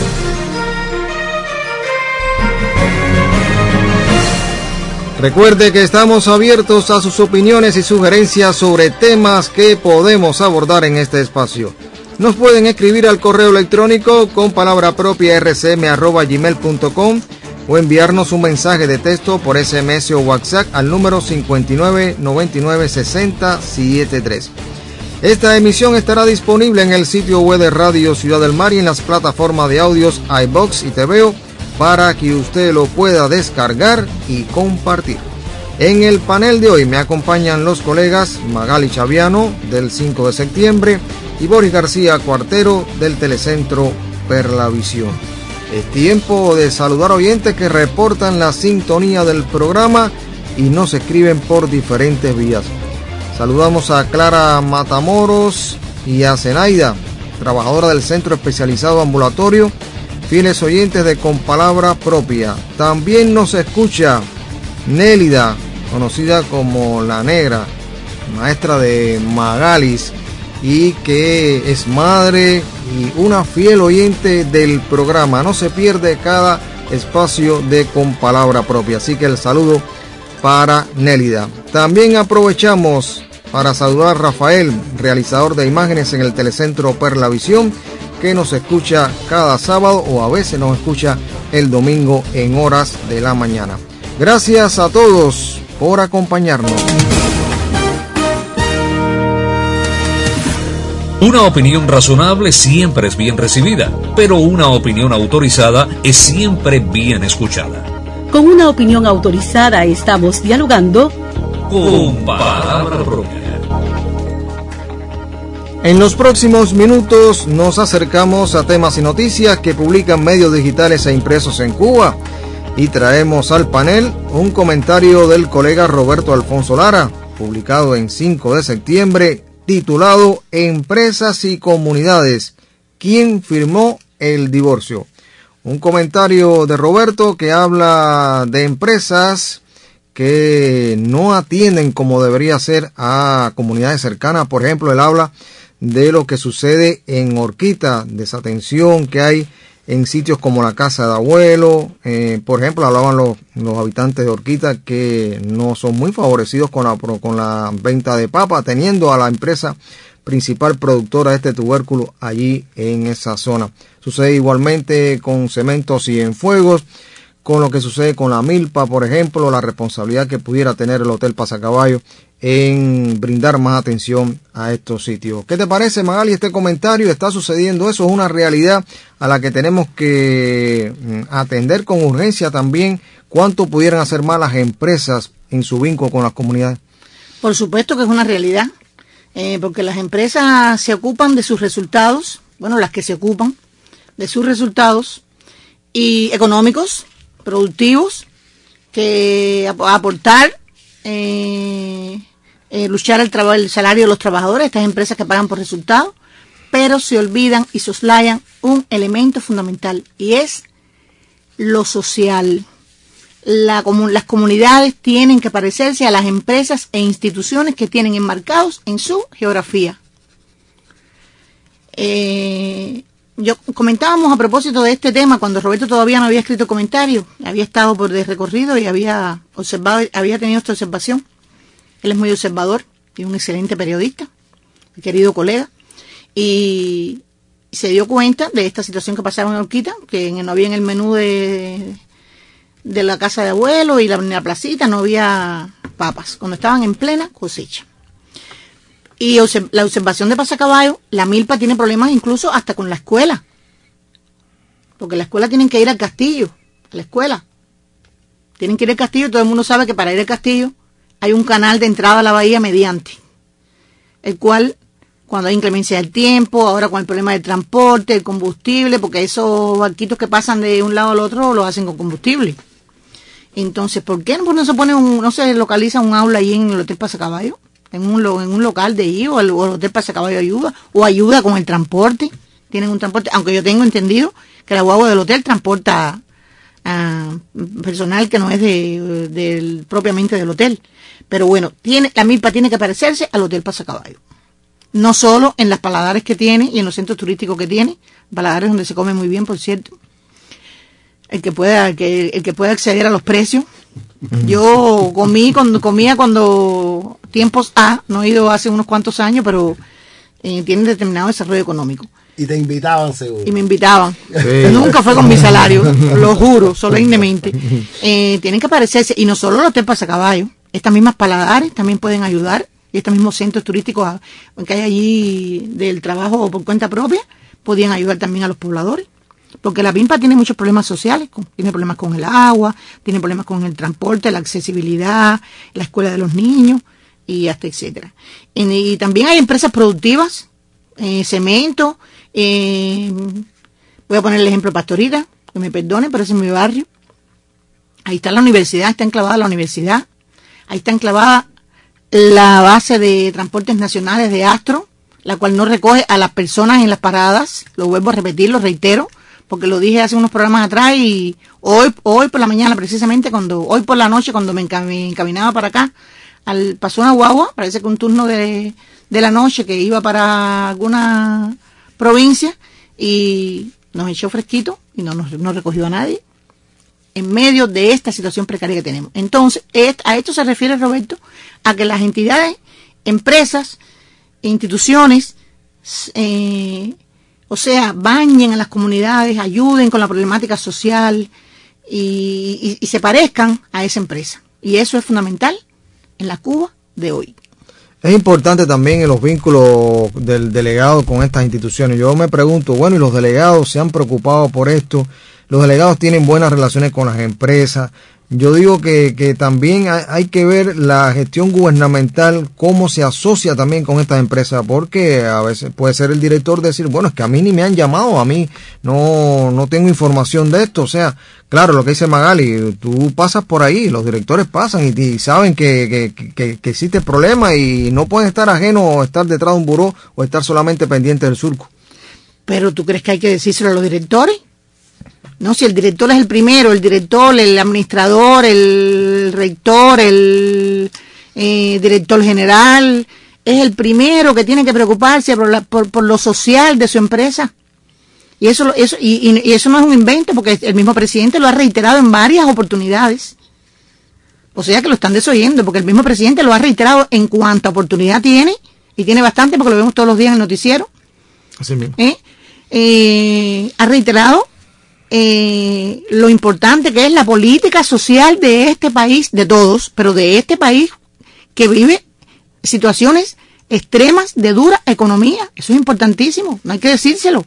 Recuerde que estamos abiertos a sus opiniones y sugerencias sobre temas que podemos abordar en este espacio. Nos pueden escribir al correo electrónico con palabra propia r c m arroba gmail punto com o enviarnos un mensaje de texto por S M S o WhatsApp al número cincuenta y nueve noventa y nueve sesenta setenta y tres. Esta emisión estará disponible en el sitio web de Radio Ciudad del Mar y en las plataformas de audios iVoox y T V O para que usted lo pueda descargar y compartir. En el panel de hoy me acompañan los colegas Magali Chaviano del cinco de septiembre y Boris García Cuartero del Telecentro Perlavisión. Es tiempo de saludar oyentes que reportan la sintonía del programa y nos escriben por diferentes vías. Saludamos a Clara Matamoros y a Zenaida, trabajadora del Centro Especializado Ambulatorio, fieles oyentes de Con Palabra Propia. También nos escucha Nélida, conocida como La Negra, maestra de Magalis, y que es madre y una fiel oyente del programa. No se pierde cada espacio de Con Palabra Propia. Así que el saludo para Nélida. También aprovechamos para saludar a Rafael, realizador de imágenes en el Telecentro Perlavisión, que nos escucha cada sábado o a veces nos escucha el domingo en horas de la mañana. Gracias a todos por acompañarnos. Una opinión razonable siempre es bien recibida, pero una opinión autorizada es siempre bien escuchada. Con una opinión autorizada estamos dialogando Con Palabra Propia. En los próximos minutos nos acercamos a temas y noticias que publican medios digitales e impresos en Cuba y traemos al panel un comentario del colega Roberto Alfonso Lara, publicado en cinco de septiembre, titulado Empresas y Comunidades, ¿quién firmó el divorcio? Un comentario de Roberto que habla de empresas que no atienden como debería ser a comunidades cercanas. Por ejemplo, él habla de lo que sucede en Horquita, desatención que hay en sitios como la casa de abuelo. Eh, por ejemplo, hablaban los, los habitantes de Horquita que no son muy favorecidos con la, con la venta de papa, teniendo a la empresa principal productora de este tubérculo allí en esa zona. Sucede igualmente con Cementos y Cienfuegos, con lo que sucede con la milpa, por ejemplo, la responsabilidad que pudiera tener el Hotel Pasacaballo en brindar más atención a estos sitios. ¿Qué te parece, Magali, este comentario? ¿Está sucediendo eso? ¿Es una realidad a la que tenemos que atender con urgencia también? ¿Cuánto pudieran hacer más las empresas en su vínculo con las comunidades? Por supuesto que es una realidad, eh, porque las empresas se ocupan de sus resultados, bueno, las que se ocupan de sus resultados y económicos, productivos, que ap aportar, eh, eh, luchar el, el salario de los trabajadores, estas empresas que pagan por resultados, pero se olvidan y soslayan un elemento fundamental, y es lo social. La, las comunidades tienen que parecerse a las empresas e instituciones que tienen enmarcados en su geografía. Eh, yo comentábamos a propósito de este tema cuando Roberto todavía no había escrito comentario, había estado por de recorrido y había observado, había tenido esta observación. Él es muy observador y un excelente periodista, mi querido colega, y se dio cuenta de esta situación que pasaba en Horquita, que no había en el menú de, de la casa de abuelo y la, en la placita no había papas, cuando estaban en plena cosecha. Y la observación de Pasacaballo, la milpa tiene problemas incluso hasta con la escuela. Porque la escuela tienen que ir al castillo, a la escuela. Tienen que ir al castillo y todo el mundo sabe que para ir al castillo hay un canal de entrada a la bahía mediante. El cual, cuando hay inclemencia del tiempo, ahora con el problema del transporte, el combustible, porque esos barquitos que pasan de un lado al otro los hacen con combustible. Entonces, ¿por qué no se pone un, no se localiza un aula ahí en el Hotel Pasacaballo? En un, en un local de ahí, o el, o el Hotel Pasacaballo ayuda, o ayuda con el transporte. Tienen un transporte, aunque yo tengo entendido que la guagua del hotel transporta a personal que no es de, de, propiamente del hotel. Pero bueno, tiene, la milpa tiene que parecerse al Hotel Pasacaballo. No solo en las paladares que tiene y en los centros turísticos que tiene, paladares donde se come muy bien, por cierto. El que pueda, el que, el que pueda acceder a los precios. Yo comí cuando comía cuando tiempos A, no he ido hace unos cuantos años, pero eh, tienen determinado desarrollo económico. Y te invitaban, seguro. Y me invitaban. Sí. Nunca fue con mi salario, lo juro, solemnemente. Eh, tienen que parecerse, y no solo el Hotel Pasacaballo, estas mismas paladares también pueden ayudar, y estos mismos centros turísticos que hay allí del trabajo por cuenta propia, podían ayudar también a los pobladores. Porque la milpa tiene muchos problemas sociales, tiene problemas con el agua, tiene problemas con el transporte, la accesibilidad, la escuela de los niños, y hasta etcétera. Y, y también hay empresas productivas, eh, cemento, eh, voy a poner el ejemplo de Pastorita, que me perdone, pero ese es mi barrio. Ahí está la universidad, está enclavada la universidad, ahí está enclavada la base de transportes nacionales de Astro, la cual no recoge a las personas en las paradas, lo vuelvo a repetir, lo reitero, porque lo dije hace unos programas atrás y hoy hoy por la mañana precisamente, cuando hoy por la noche cuando me encaminaba para acá al, pasó una guagua, parece que un turno de, de la noche que iba para alguna provincia y nos echó fresquito y no nos no recogió a nadie en medio de esta situación precaria que tenemos. Entonces, a esto se refiere, Roberto, a que las entidades, empresas, instituciones, eh, o sea, bañen a las comunidades, ayuden con la problemática social y, y, y se parezcan a esa empresa. Y eso es fundamental en la Cuba de hoy. Es importante también en los vínculos del delegado con estas instituciones. Yo me pregunto, bueno, ¿y los delegados se han preocupado por esto? Los delegados tienen buenas relaciones con las empresas. Yo digo que, que también hay, hay que ver la gestión gubernamental, cómo se asocia también con estas empresas, porque a veces puede ser el director decir, bueno, es que a mí ni me han llamado, a mí no, no tengo información de esto. O sea, claro, lo que dice Magali, tú pasas por ahí, los directores pasan y, y saben que, que, que, que existe el problema y no pueden estar ajenos o estar detrás de un buró o estar solamente pendientes del surco. Pero ¿tú crees que hay que decírselo a los directores? No, si el director es el primero, el director, el administrador, el rector, el eh, director general, es el primero que tiene que preocuparse por, la, por, por lo social de su empresa. Y eso, eso y, y, y eso no es un invento, porque el mismo presidente lo ha reiterado en varias oportunidades. O sea que lo están desoyendo, porque el mismo presidente lo ha reiterado en cuanta oportunidad tiene, y tiene bastante porque lo vemos todos los días en el noticiero. Así mismo. ¿Eh? Eh, ha reiterado Eh, lo importante que es la política social de este país, de todos, pero de este país que vive situaciones extremas de dura economía. Eso es importantísimo, no hay que decírselo.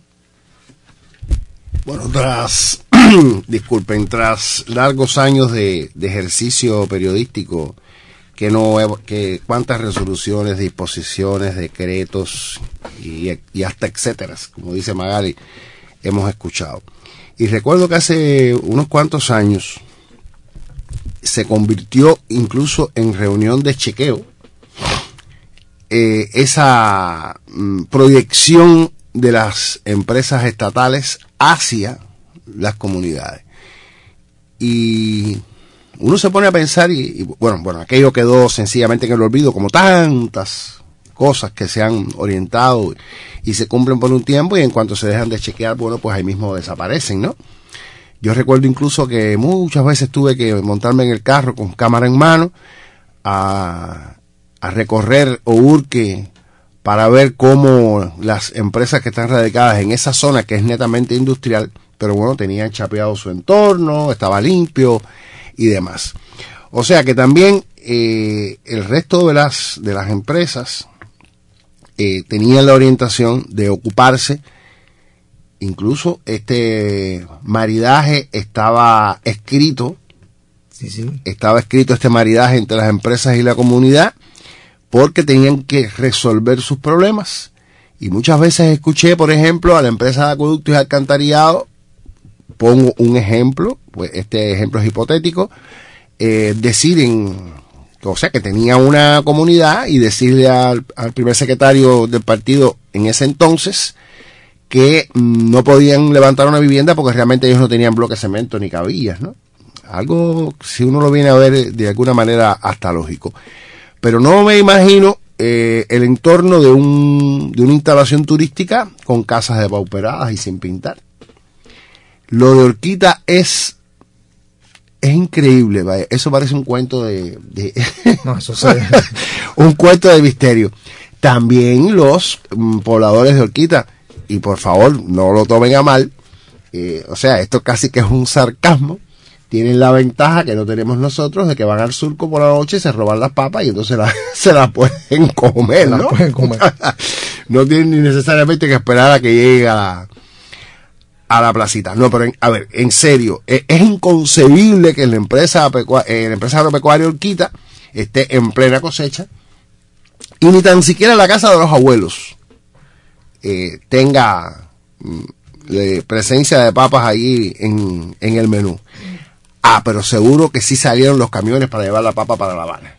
Bueno, tras, disculpen, tras largos años de, de ejercicio periodístico, que no, que cuántas resoluciones, disposiciones, decretos y, y hasta etcétera, como dice Magali, hemos escuchado. Y recuerdo que hace unos cuantos años se convirtió incluso en reunión de chequeo eh, esa mm, proyección de las empresas estatales hacia las comunidades. Y uno se pone a pensar y, y bueno, bueno, aquello quedó sencillamente en el olvido, como tantas cosas que se han orientado y se cumplen por un tiempo y en cuanto se dejan de chequear, bueno, pues ahí mismo desaparecen, ¿no? Yo recuerdo incluso que muchas veces tuve que montarme en el carro con cámara en mano a, a recorrer Ourque para ver cómo las empresas que están radicadas en esa zona que es netamente industrial, pero bueno, tenían chapeado su entorno, estaba limpio y demás. O sea que también eh, el resto de las, de las empresas Eh, tenían la orientación de ocuparse, incluso este maridaje estaba escrito, sí, sí. estaba escrito este maridaje entre las empresas y la comunidad, porque tenían que resolver sus problemas. Y muchas veces escuché, por ejemplo, a la empresa de acueductos y alcantarillado, pongo un ejemplo, pues este ejemplo es hipotético, eh, decir en o sea, que tenía una comunidad y decirle al, al primer secretario del partido en ese entonces que mm, no podían levantar una vivienda porque realmente ellos no tenían bloque de cemento ni cabillas, ¿no? Algo, si uno lo viene a ver de alguna manera, hasta lógico. Pero no me imagino eh, el entorno de, un, de una instalación turística con casas depauperadas y sin pintar. Lo de Horquita es... Es increíble, vaya. Eso parece un cuento de, de no, eso sí. un cuento de misterio. También los mm, pobladores de Horquita, y por favor no lo tomen a mal, eh, o sea, esto casi que es un sarcasmo, tienen la ventaja que no tenemos nosotros de que van al surco por la noche, se roban las papas y entonces la, se las pueden comer, ¿no? Las pueden comer. No tienen ni necesariamente que esperar a que llegue a la a la placita. No, pero en, a ver, en serio, es, es inconcebible que la empresa, eh, la empresa agropecuaria Horquita esté en plena cosecha y ni tan siquiera la casa de los abuelos eh, tenga mm, presencia de papas ahí en, en el menú. Ah, pero seguro que sí salieron los camiones para llevar la papa para La Habana.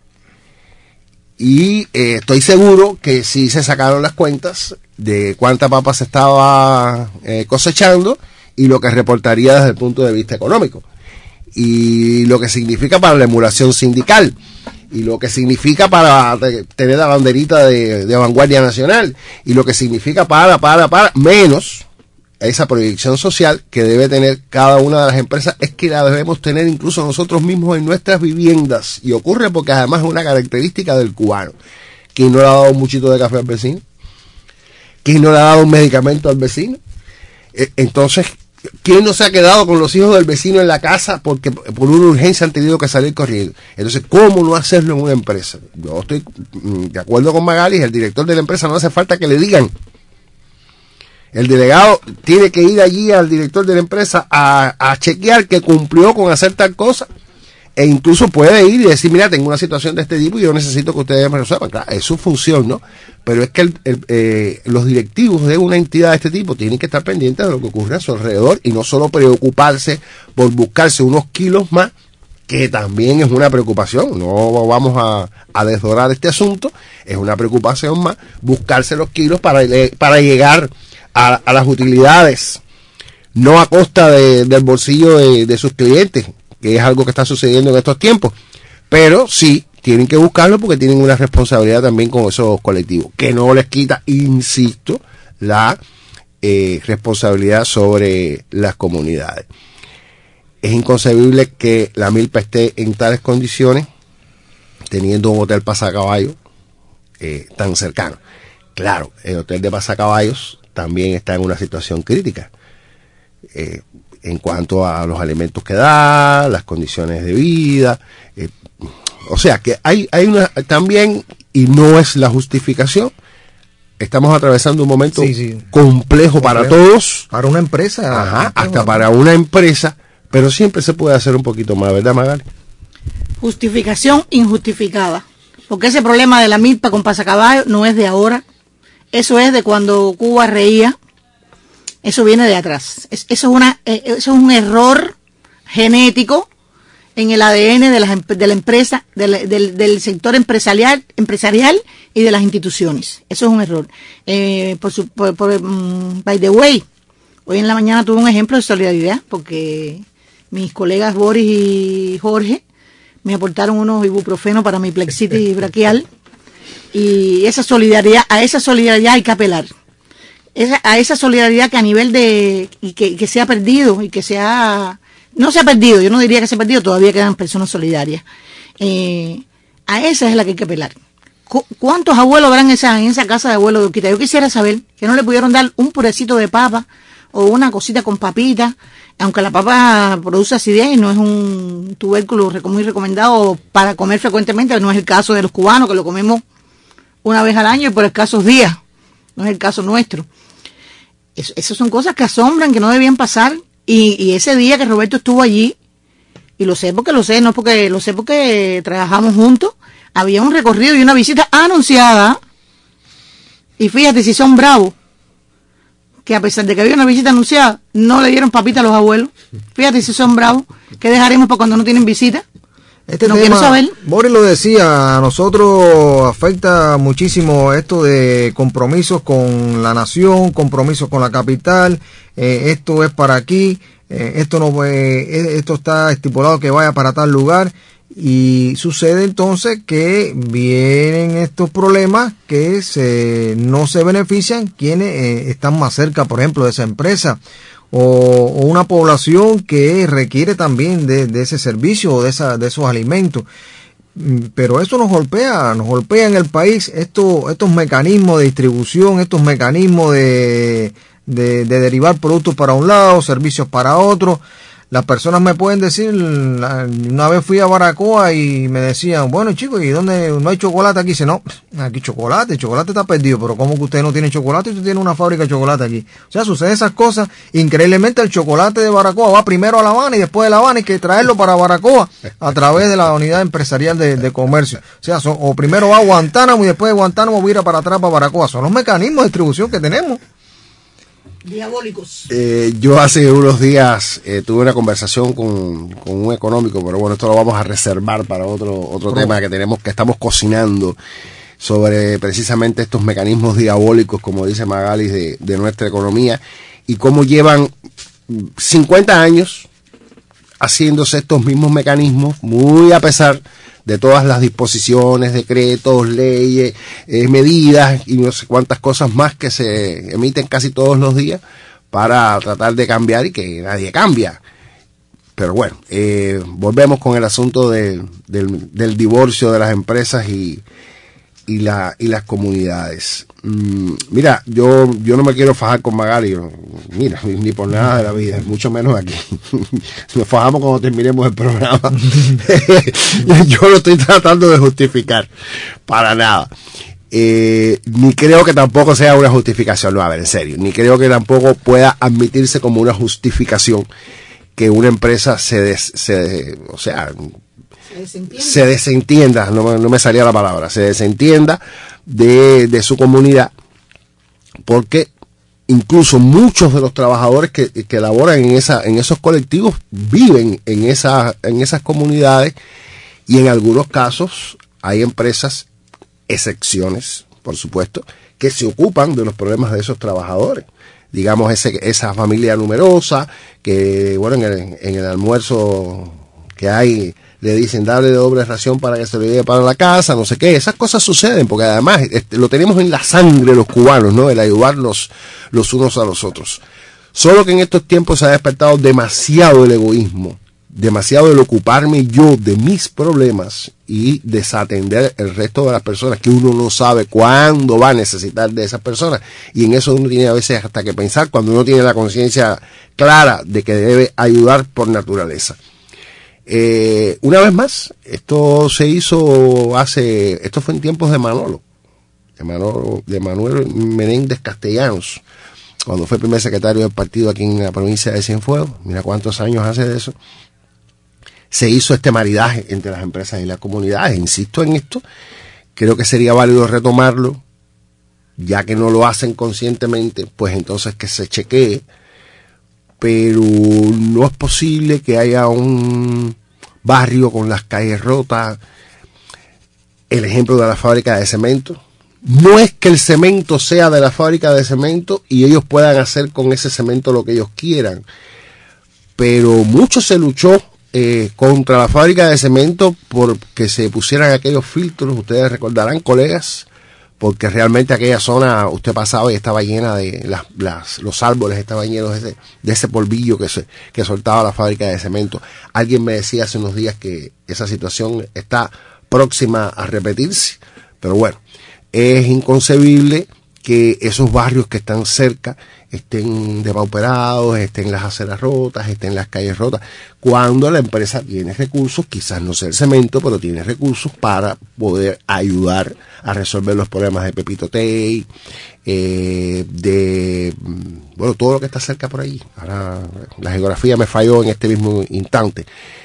Y eh, estoy seguro que sí se sacaron las cuentas de cuánta papa se estaba eh, cosechando y lo que reportaría desde el punto de vista económico y lo que significa para la emulación sindical. y lo que significa para tener la banderita de, de vanguardia nacional, y lo que significa para, para, para, menos esa proyección social que debe tener cada una de las empresas, es que la debemos tener incluso nosotros mismos en nuestras viviendas, y ocurre porque además es una característica del cubano. ¿Quién no le ha dado un muchito de café al vecino? ¿Quién no le ha dado un medicamento al vecino? Entonces, ¿quién no se ha quedado con los hijos del vecino en la casa porque por una urgencia han tenido que salir corriendo? Entonces, ¿cómo no hacerlo en una empresa? Yo estoy de acuerdo con Magali, el director de la empresa no hace falta que le digan. El delegado tiene que ir allí al director de la empresa a, a chequear que cumplió con hacer tal cosa, e incluso puede ir y decir, mira, tengo una situación de este tipo y yo necesito que ustedes me lo sepan. Claro, es su función, ¿no? Pero es que el, el, eh, los directivos de una entidad de este tipo tienen que estar pendientes de lo que ocurre a su alrededor y no solo preocuparse por buscarse unos kilos más, que también es una preocupación. No vamos a, a desdorar este asunto, es una preocupación más buscarse los kilos para, para llegar a, a las utilidades, no a costa de, del bolsillo de, de sus clientes, que es algo que está sucediendo en estos tiempos, pero sí tienen que buscarlo porque tienen una responsabilidad también con esos colectivos, que no les quita, insisto, la eh, responsabilidad sobre las comunidades. Es inconcebible que la milpa esté en tales condiciones, teniendo un hotel pasacaballos eh, tan cercano. Claro, el hotel de pasacaballos también está en una situación crítica. Eh, en cuanto a los alimentos que da, las condiciones de vida, eh, o sea que hay, hay una también, y no es la justificación, estamos atravesando un momento sí, sí. complejo, complejo para todos. Para una empresa. Ajá, hasta para una empresa, pero siempre se puede hacer un poquito más, ¿verdad, Magali? Justificación injustificada, porque ese problema de la milpa con pasacaballo no es de ahora, eso es de cuando Cuba reía. Eso viene de atrás. Es, eso, es una, eh, eso es un error genético en el A D N de la, de la empresa, del, del, del sector empresarial, empresarial y de las instituciones. Eso es un error. Eh, por su, por, por, um, by the way, hoy en la mañana tuve un ejemplo de solidaridad porque mis colegas Boris y Jorge me aportaron unos ibuprofenos para mi plexitis braquial, y esa solidaridad, a esa solidaridad hay que apelar. Esa, a esa solidaridad que a nivel de y que, que se ha perdido y que se ha no se ha perdido, yo no diría que se ha perdido, todavía quedan personas solidarias, eh, a esa es la que hay que apelar. ¿Cu ¿Cuántos abuelos habrán en esa, en esa casa de abuelos de Urquieta? Yo quisiera saber que no le pudieron dar un purecito de papa o una cosita con papita, aunque la papa produce acidez y no es un tubérculo muy recomendado para comer frecuentemente, no es el caso de los cubanos que lo comemos una vez al año y por escasos días, no es el caso nuestro. Eso, esas son cosas que asombran, que no debían pasar, y, y ese día que Roberto estuvo allí, y lo sé porque lo sé, no porque lo sé porque trabajamos juntos, había un recorrido y una visita anunciada, y fíjate si son bravos, que a pesar de que había una visita anunciada, no le dieron papita a los abuelos. Fíjate si son bravos, ¿qué dejaremos para cuando no tienen visita? Este no tema, quiero saber. Boris lo decía, a nosotros afecta muchísimo esto de compromisos con la nación, compromisos con la capital, eh, esto es para aquí, eh, esto no eh, esto está estipulado que vaya para tal lugar, y sucede entonces que vienen estos problemas que se no se benefician quienes eh, están más cerca, por ejemplo, de esa empresa. O, o una población que requiere también de, de ese servicio o de, esa, de esos alimentos. Pero eso nos golpea, nos golpea en el país, esto, estos mecanismos de distribución, estos mecanismos de, de, de derivar productos para un lado, servicios para otro. Las personas me pueden decir, una vez fui a Baracoa y me decían, bueno chicos, ¿y dónde no hay chocolate aquí? Dice, no, aquí chocolate, el chocolate está perdido, pero ¿cómo que usted no tiene chocolate? Usted tiene una fábrica de chocolate aquí. O sea, suceden esas cosas. Increíblemente el chocolate de Baracoa va primero a La Habana y después de La Habana hay que traerlo para Baracoa a través de la unidad empresarial de, de comercio. O sea, son, o primero va a Guantánamo y después de Guantánamo vira para atrás para Baracoa. Son los mecanismos de distribución que tenemos. Diabólicos. Eh, yo hace unos días eh, tuve una conversación con, con un económico, pero bueno, esto lo vamos a reservar para otro otro Pro. tema que tenemos, que estamos cocinando sobre precisamente estos mecanismos diabólicos, como dice Magali, de, de nuestra economía, y cómo llevan cincuenta años haciéndose estos mismos mecanismos, muy a pesar de todas las disposiciones, decretos, leyes, eh, medidas y no sé cuántas cosas más que se emiten casi todos los días para tratar de cambiar y que nadie cambia. Pero bueno, eh, volvemos con el asunto de, del, del divorcio de las empresas y, y, la, y las comunidades. Mm, mira, yo yo no me quiero fajar con Magali, mira, ni por nada de la vida, mucho menos aquí. Nos fajamos cuando terminemos el programa. Yo lo estoy tratando de justificar, para nada. Eh, ni creo que tampoco sea una justificación, no, a ver, en serio, ni creo que tampoco pueda admitirse como una justificación que una empresa se, des, se o sea, se desentienda, se desentienda no, no me salía la palabra, se desentienda de, de su comunidad, porque incluso muchos de los trabajadores que, que laboran en esa, en esos colectivos viven en esa, en esas comunidades, y en algunos casos hay empresas, excepciones, por supuesto, que se ocupan de los problemas de esos trabajadores. Digamos, ese, esa familia numerosa, que, bueno, en el, en el almuerzo que hay, le dicen, darle doble ración para que se lo lleve para la casa, no sé qué. Esas cosas suceden, porque además este, lo tenemos en la sangre los cubanos, ¿no? El ayudarnos los unos a los otros. Solo que en estos tiempos se ha despertado demasiado el egoísmo, demasiado el ocuparme yo de mis problemas y desatender el resto de las personas, que uno no sabe cuándo va a necesitar de esas personas, y en eso uno tiene a veces hasta que pensar cuando uno tiene la conciencia clara de que debe ayudar por naturaleza. Eh, una vez más, esto se hizo hace, esto fue en tiempos de Manolo, de Manolo, de Manuel Menéndez Castellanos, cuando fue primer secretario del partido aquí en la provincia de Cienfuegos. Mira cuántos años hace de eso. Se hizo este maridaje entre las empresas y las comunidades. Insisto en esto, creo que sería válido retomarlo, ya que no lo hacen conscientemente, pues entonces que se chequee, pero no es posible que haya un barrio con las calles rotas. El ejemplo de la fábrica de cemento, no es que el cemento sea de la fábrica de cemento y ellos puedan hacer con ese cemento lo que ellos quieran, pero mucho se luchó Eh, contra la fábrica de cemento porque se pusieran aquellos filtros. Ustedes recordarán, colegas, porque realmente aquella zona, usted pasaba y estaba llena de las, las, los árboles estaban llenos de ese, de ese polvillo que, se, que soltaba la fábrica de cemento. Alguien me decía hace unos días que esa situación está próxima a repetirse, pero bueno, es inconcebible que esos barrios que están cerca estén depauperados, estén las aceras rotas, estén las calles rotas, cuando la empresa tiene recursos, quizás no sea el cemento, pero tiene recursos para poder ayudar a resolver los problemas de Pepito Tey, eh, de, bueno, todo lo que está cerca por allí. Ahora la geografía me falló en este mismo instante,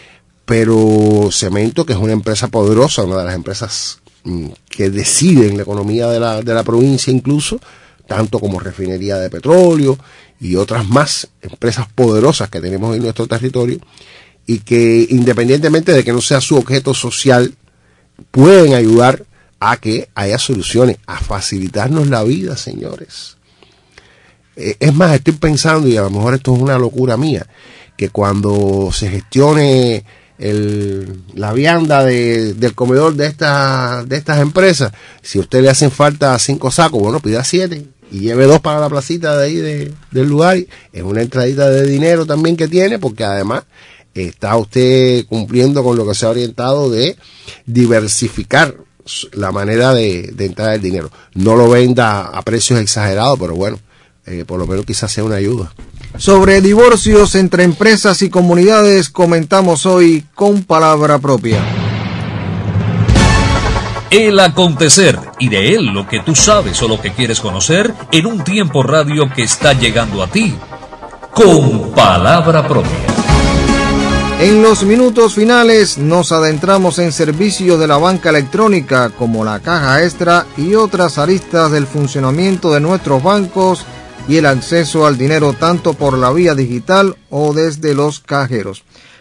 pero Cemento, que es una empresa poderosa, una de las empresas mm, que deciden la economía de la, de la provincia incluso, tanto como refinería de petróleo y otras más empresas poderosas que tenemos en nuestro territorio, y que independientemente de que no sea su objeto social, pueden ayudar a que haya soluciones, a facilitarnos la vida, señores. Eh, es más, estoy pensando, y a lo mejor esto es una locura mía, que cuando se gestione el, la vianda de, del comedor de, esta, de estas empresas, si a usted le hacen falta cinco sacos, bueno, pida siete y lleve dos para la placita de ahí de, del lugar. Es una entradita de dinero también que tiene, porque además está usted cumpliendo con lo que se ha orientado de diversificar la manera de, de entrar el dinero. No lo venda a precios exagerados, pero bueno, eh, por lo menos quizás sea una ayuda. Sobre divorcios entre empresas y comunidades comentamos hoy con palabra propia. El acontecer, y de él lo que tú sabes o lo que quieres conocer, en un tiempo radio que está llegando a ti con palabra propia. En los minutos finales nos adentramos en servicios de la banca electrónica como la caja extra y otras aristas del funcionamiento de nuestros bancos y el acceso al dinero tanto por la vía digital o desde los cajeros.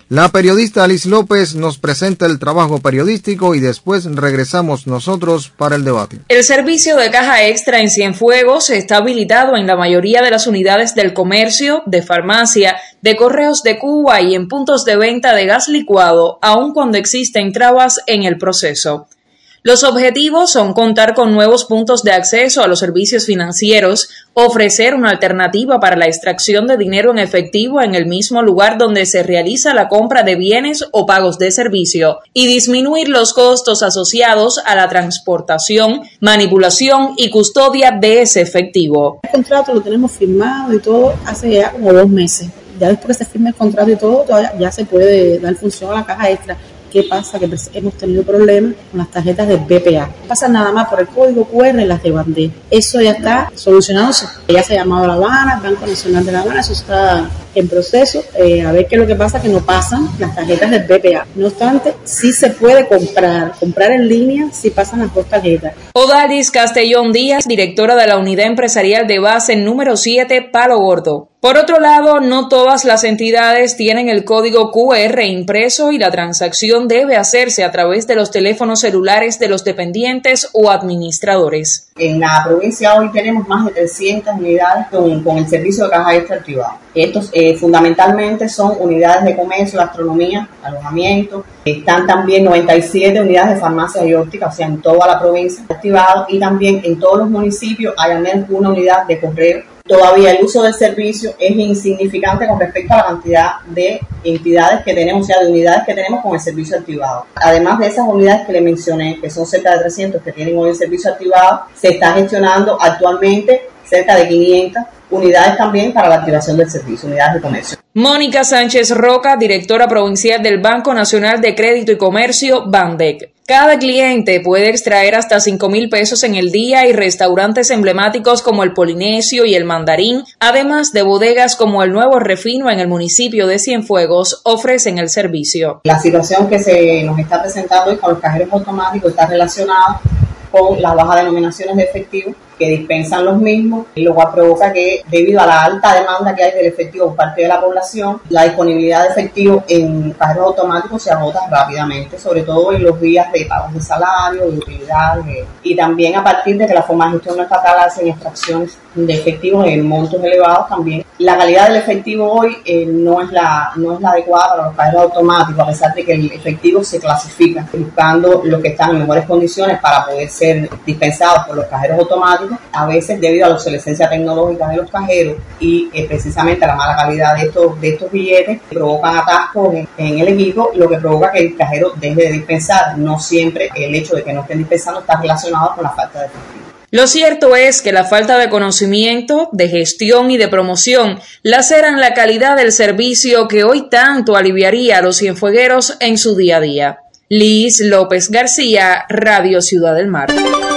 La periodista Alice López nos presenta el trabajo periodístico y después regresamos nosotros para el debate. El servicio de caja extra en Cienfuegos está habilitado en la mayoría de las unidades del comercio, de farmacia, de Correos de Cuba y en puntos de venta de gas licuado, aun cuando existen trabas en el proceso. Los objetivos son contar con nuevos puntos de acceso a los servicios financieros, ofrecer una alternativa para la extracción de dinero en efectivo en el mismo lugar donde se realiza la compra de bienes o pagos de servicio y disminuir los costos asociados a la transportación, manipulación y custodia de ese efectivo. El contrato lo tenemos firmado y todo hace ya como dos meses. Ya después que se firme el contrato y todo, todavía ya se puede dar función a la caja extra. ¿Qué pasa? Que hemos tenido problemas con las tarjetas del B P A. Pasa nada más por el código cu erre las de Bandé. Eso ya está solucionándose. Ya se ha llamado a La Habana, Banco Nacional de La Habana, eso está en proceso. Eh, a ver qué es lo que pasa, que no pasan las tarjetas del B P A. No obstante, sí se puede comprar, comprar en línea si pasan las dos tarjetas. Odalis Castellón Díaz, directora de la Unidad Empresarial de Base número siete, Palo Gordo. Por otro lado, no todas las entidades tienen el código cu erre impreso y la transacción debe hacerse a través de los teléfonos celulares de los dependientes o administradores. En la provincia hoy tenemos más de trescientas unidades con, con el servicio de caja extra activado. Estos eh, fundamentalmente son unidades de comercio, gastronomía, alojamiento. Están también noventa y siete unidades de farmacia y óptica, o sea, en toda la provincia activado, y también en todos los municipios hay al menos una unidad de correo. Todavía el uso del servicio es insignificante con respecto a la cantidad de entidades que tenemos, o sea, de unidades que tenemos con el servicio activado. Además de esas unidades que le mencioné, que son cerca de trescientas que tienen hoy el servicio activado, se está gestionando actualmente cerca de quinientas unidades también para la activación del servicio, unidades de comercio. Mónica Sánchez Roca, directora provincial del Banco Nacional de Crédito y Comercio, Bandec. Cada cliente puede extraer hasta cinco mil pesos en el día y restaurantes emblemáticos como el Polinesio y el Mandarín, además de bodegas como el Nuevo Refino en el municipio de Cienfuegos, ofrecen el servicio. La situación que se nos está presentando hoy con los cajeros automáticos está relacionada con las bajas denominaciones de efectivo que dispensan los mismos, lo cual provoca que, debido a la alta demanda que hay del efectivo por parte de la población, la disponibilidad de efectivo en cajeros automáticos se agota rápidamente, sobre todo en los días de pagos de salario, de utilidades, y también a partir de que la forma de gestión no estatal hacen extracciones de efectivo en montos elevados también. La calidad del efectivo hoy eh, no es la no es la adecuada para los cajeros automáticos, a pesar de que el efectivo se clasifica, buscando los que están en mejores condiciones para poder ser dispensados por los cajeros automáticos. A veces, debido a la obsolescencia tecnológica de los cajeros y eh, precisamente a la mala calidad de estos de estos billetes, provocan atascos en, en el equipo, lo que provoca que el cajero deje de dispensar. No siempre el hecho de que no estén dispensando está relacionado con la falta de efectivo. Lo cierto es que la falta de conocimiento, de gestión y de promoción laceran la calidad del servicio que hoy tanto aliviaría a los cienfuegueros en su día a día. Liz López García, Radio Ciudad del Mar.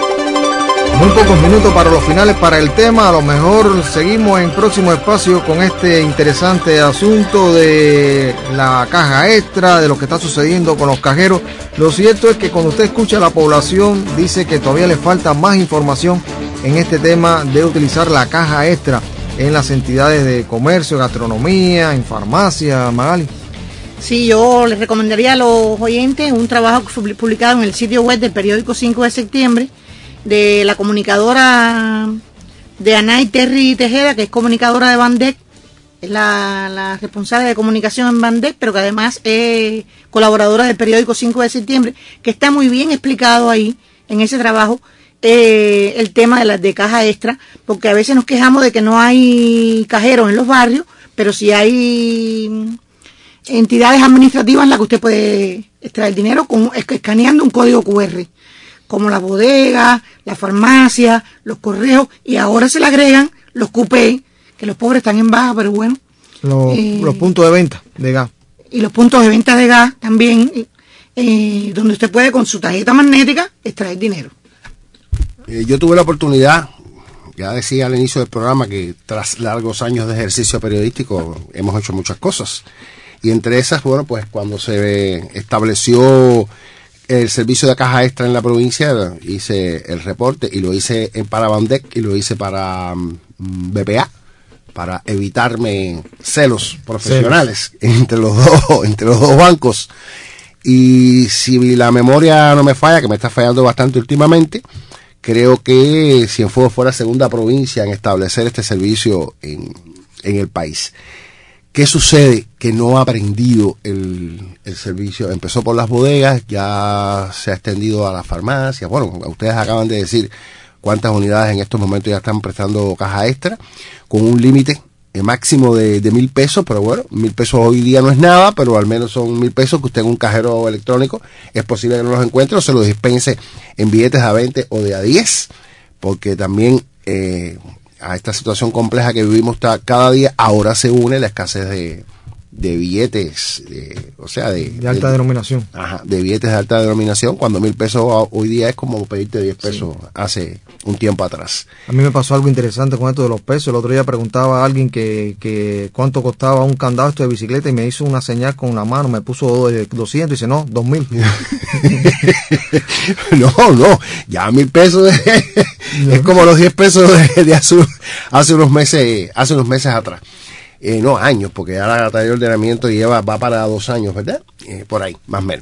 Muy pocos minutos para los finales para el tema. A lo mejor seguimos en próximo espacio con este interesante asunto de la caja extra, de lo que está sucediendo con los cajeros. Lo cierto es que cuando usted escucha a la población, dice que todavía le falta más información en este tema de utilizar la caja extra en las entidades de comercio, gastronomía, en farmacia. Magali. Sí, yo les recomendaría a los oyentes un trabajo que fue publicado en el sitio web del periódico cinco de septiembre, de la comunicadora de Anay Terry Tejeda, que es comunicadora de Bandec, es la, la responsable de comunicación en Bandec, pero que además es colaboradora del periódico cinco de septiembre, que está muy bien explicado ahí, en ese trabajo, eh, el tema de las de caja extra, porque a veces nos quejamos de que no hay cajeros en los barrios, pero sí hay entidades administrativas en las que usted puede extraer dinero con, escaneando un código cu erre. Como la bodega, la farmacia, los correos, y ahora se le agregan los cupés, que los pobres están en baja, pero bueno. Los, eh, los puntos de venta de gas. Y los puntos de venta de gas también, eh, donde usted puede con su tarjeta magnética extraer dinero. Eh, yo tuve la oportunidad, ya decía al inicio del programa, que tras largos años de ejercicio periodístico hemos hecho muchas cosas. Y entre esas, bueno, pues cuando se estableció el servicio de caja extra en la provincia, hice el reporte y lo hice para Bandec y lo hice para um, B P A, para evitarme celos profesionales celos. entre los dos, entre los dos bancos. Y si la memoria no me falla, que me está fallando bastante últimamente, creo que Cienfuegos fue la segunda provincia en establecer este servicio en, en el país. ¿Qué sucede? Que no ha aprendido el, el servicio. Empezó por las bodegas, ya se ha extendido a las farmacias. Bueno, ustedes acaban de decir cuántas unidades en estos momentos ya están prestando caja extra, con un límite máximo de, de mil pesos, pero bueno, mil pesos hoy día no es nada, pero al menos son mil pesos que usted en un cajero electrónico es posible que no los encuentre o se los dispense en billetes a veinte o de a diez, porque también eh, a esta situación compleja que vivimos está, cada día ahora se une la escasez de, de billetes, de, o sea, de, de alta de, denominación. Ajá, de billetes de alta denominación, cuando mil pesos hoy día es como pedirte diez pesos sí. hace un tiempo atrás. A mí me pasó algo interesante con esto de los pesos. El otro día preguntaba a alguien que, que cuánto costaba un candado esto de bicicleta y me hizo una señal con la mano, me puso doscientos y dice, no, dos mil. No, no, ya mil pesos es, es como los diez pesos de, de hace, hace unos meses, hace unos meses atrás. Eh, no, años, porque ya la data de ordenamiento lleva, va para dos años, ¿verdad? Eh, por ahí, más o menos.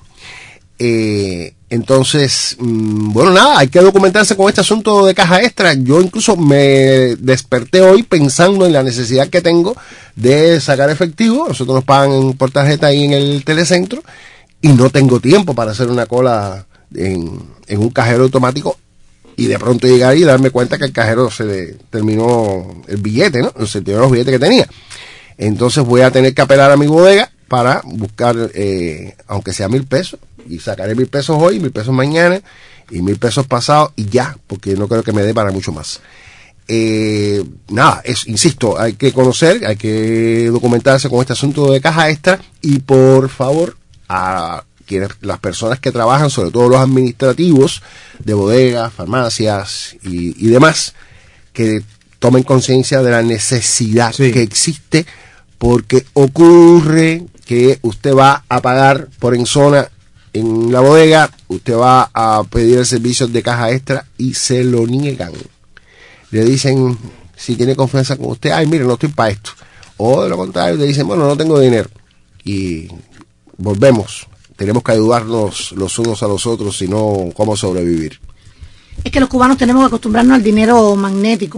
Eh, entonces, mmm, bueno, nada, hay que documentarse con este asunto de caja extra. Yo incluso me desperté hoy pensando en la necesidad que tengo de sacar efectivo. Nosotros nos pagan por tarjeta ahí en el telecentro y no tengo tiempo para hacer una cola en, en un cajero automático y de pronto llegar y darme cuenta que el cajero se le terminó el billete, ¿no? Se terminó los billetes que tenía. Entonces voy a tener que apelar a mi bodega para buscar, eh, aunque sea mil pesos, y sacaré mil pesos hoy, mil pesos mañana, y mil pesos pasados, y ya, porque no creo que me dé para mucho más. Eh, nada, es, insisto, hay que conocer, hay que documentarse con este asunto de caja extra, y por favor, a quienes, las personas que trabajan, sobre todo los administrativos de bodegas, farmacias y, y demás, que tomen conciencia de la necesidad sí. que existe, porque ocurre que usted va a pagar por en zona en la bodega, usted va a pedir el servicio de caja extra y se lo niegan. Le dicen, si tiene confianza con usted, ay, mire, no estoy para esto. O de lo contrario, le dicen, bueno, no tengo dinero. Y volvemos. Tenemos que ayudarnos los unos a los otros, si no, ¿cómo sobrevivir? Es que los cubanos tenemos que acostumbrarnos al dinero magnético.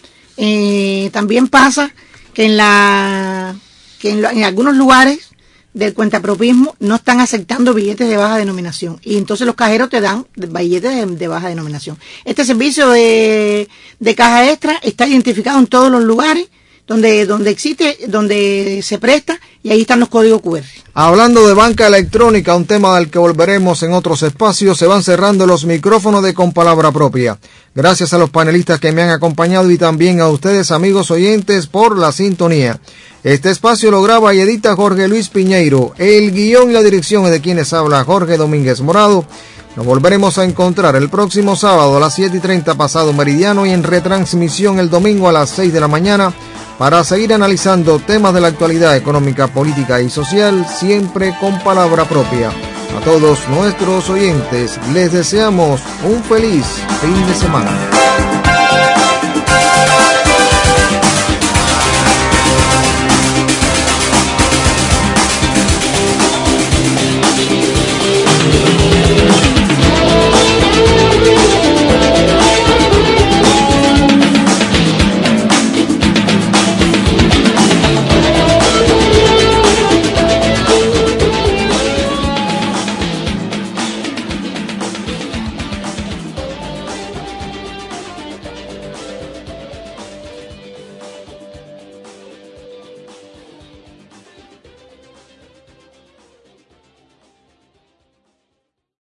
Eh, también pasa que en la que en, lo, en algunos lugares del cuentapropismo no están aceptando billetes de baja denominación y entonces los cajeros te dan billetes de, de baja denominación. Este servicio de, de caja extra está identificado en todos los lugares donde donde existe, donde se presta, y ahí están los códigos cu erre. Hablando de banca electrónica, un tema del que volveremos en otros espacios, se van cerrando los micrófonos de Con Palabra Propia. Gracias a los panelistas que me han acompañado y también a ustedes, amigos oyentes, por la sintonía. Este espacio lo graba y edita Jorge Luis Piñeiro. El guión y la dirección es de quienes habla Jorge Domínguez Morado. Nos volveremos a encontrar el próximo sábado a las siete y treinta pasado meridiano y en retransmisión el domingo a las seis de la mañana para seguir analizando temas de la actualidad económica, política y social, siempre con palabra propia. A todos nuestros oyentes les deseamos un feliz fin de semana.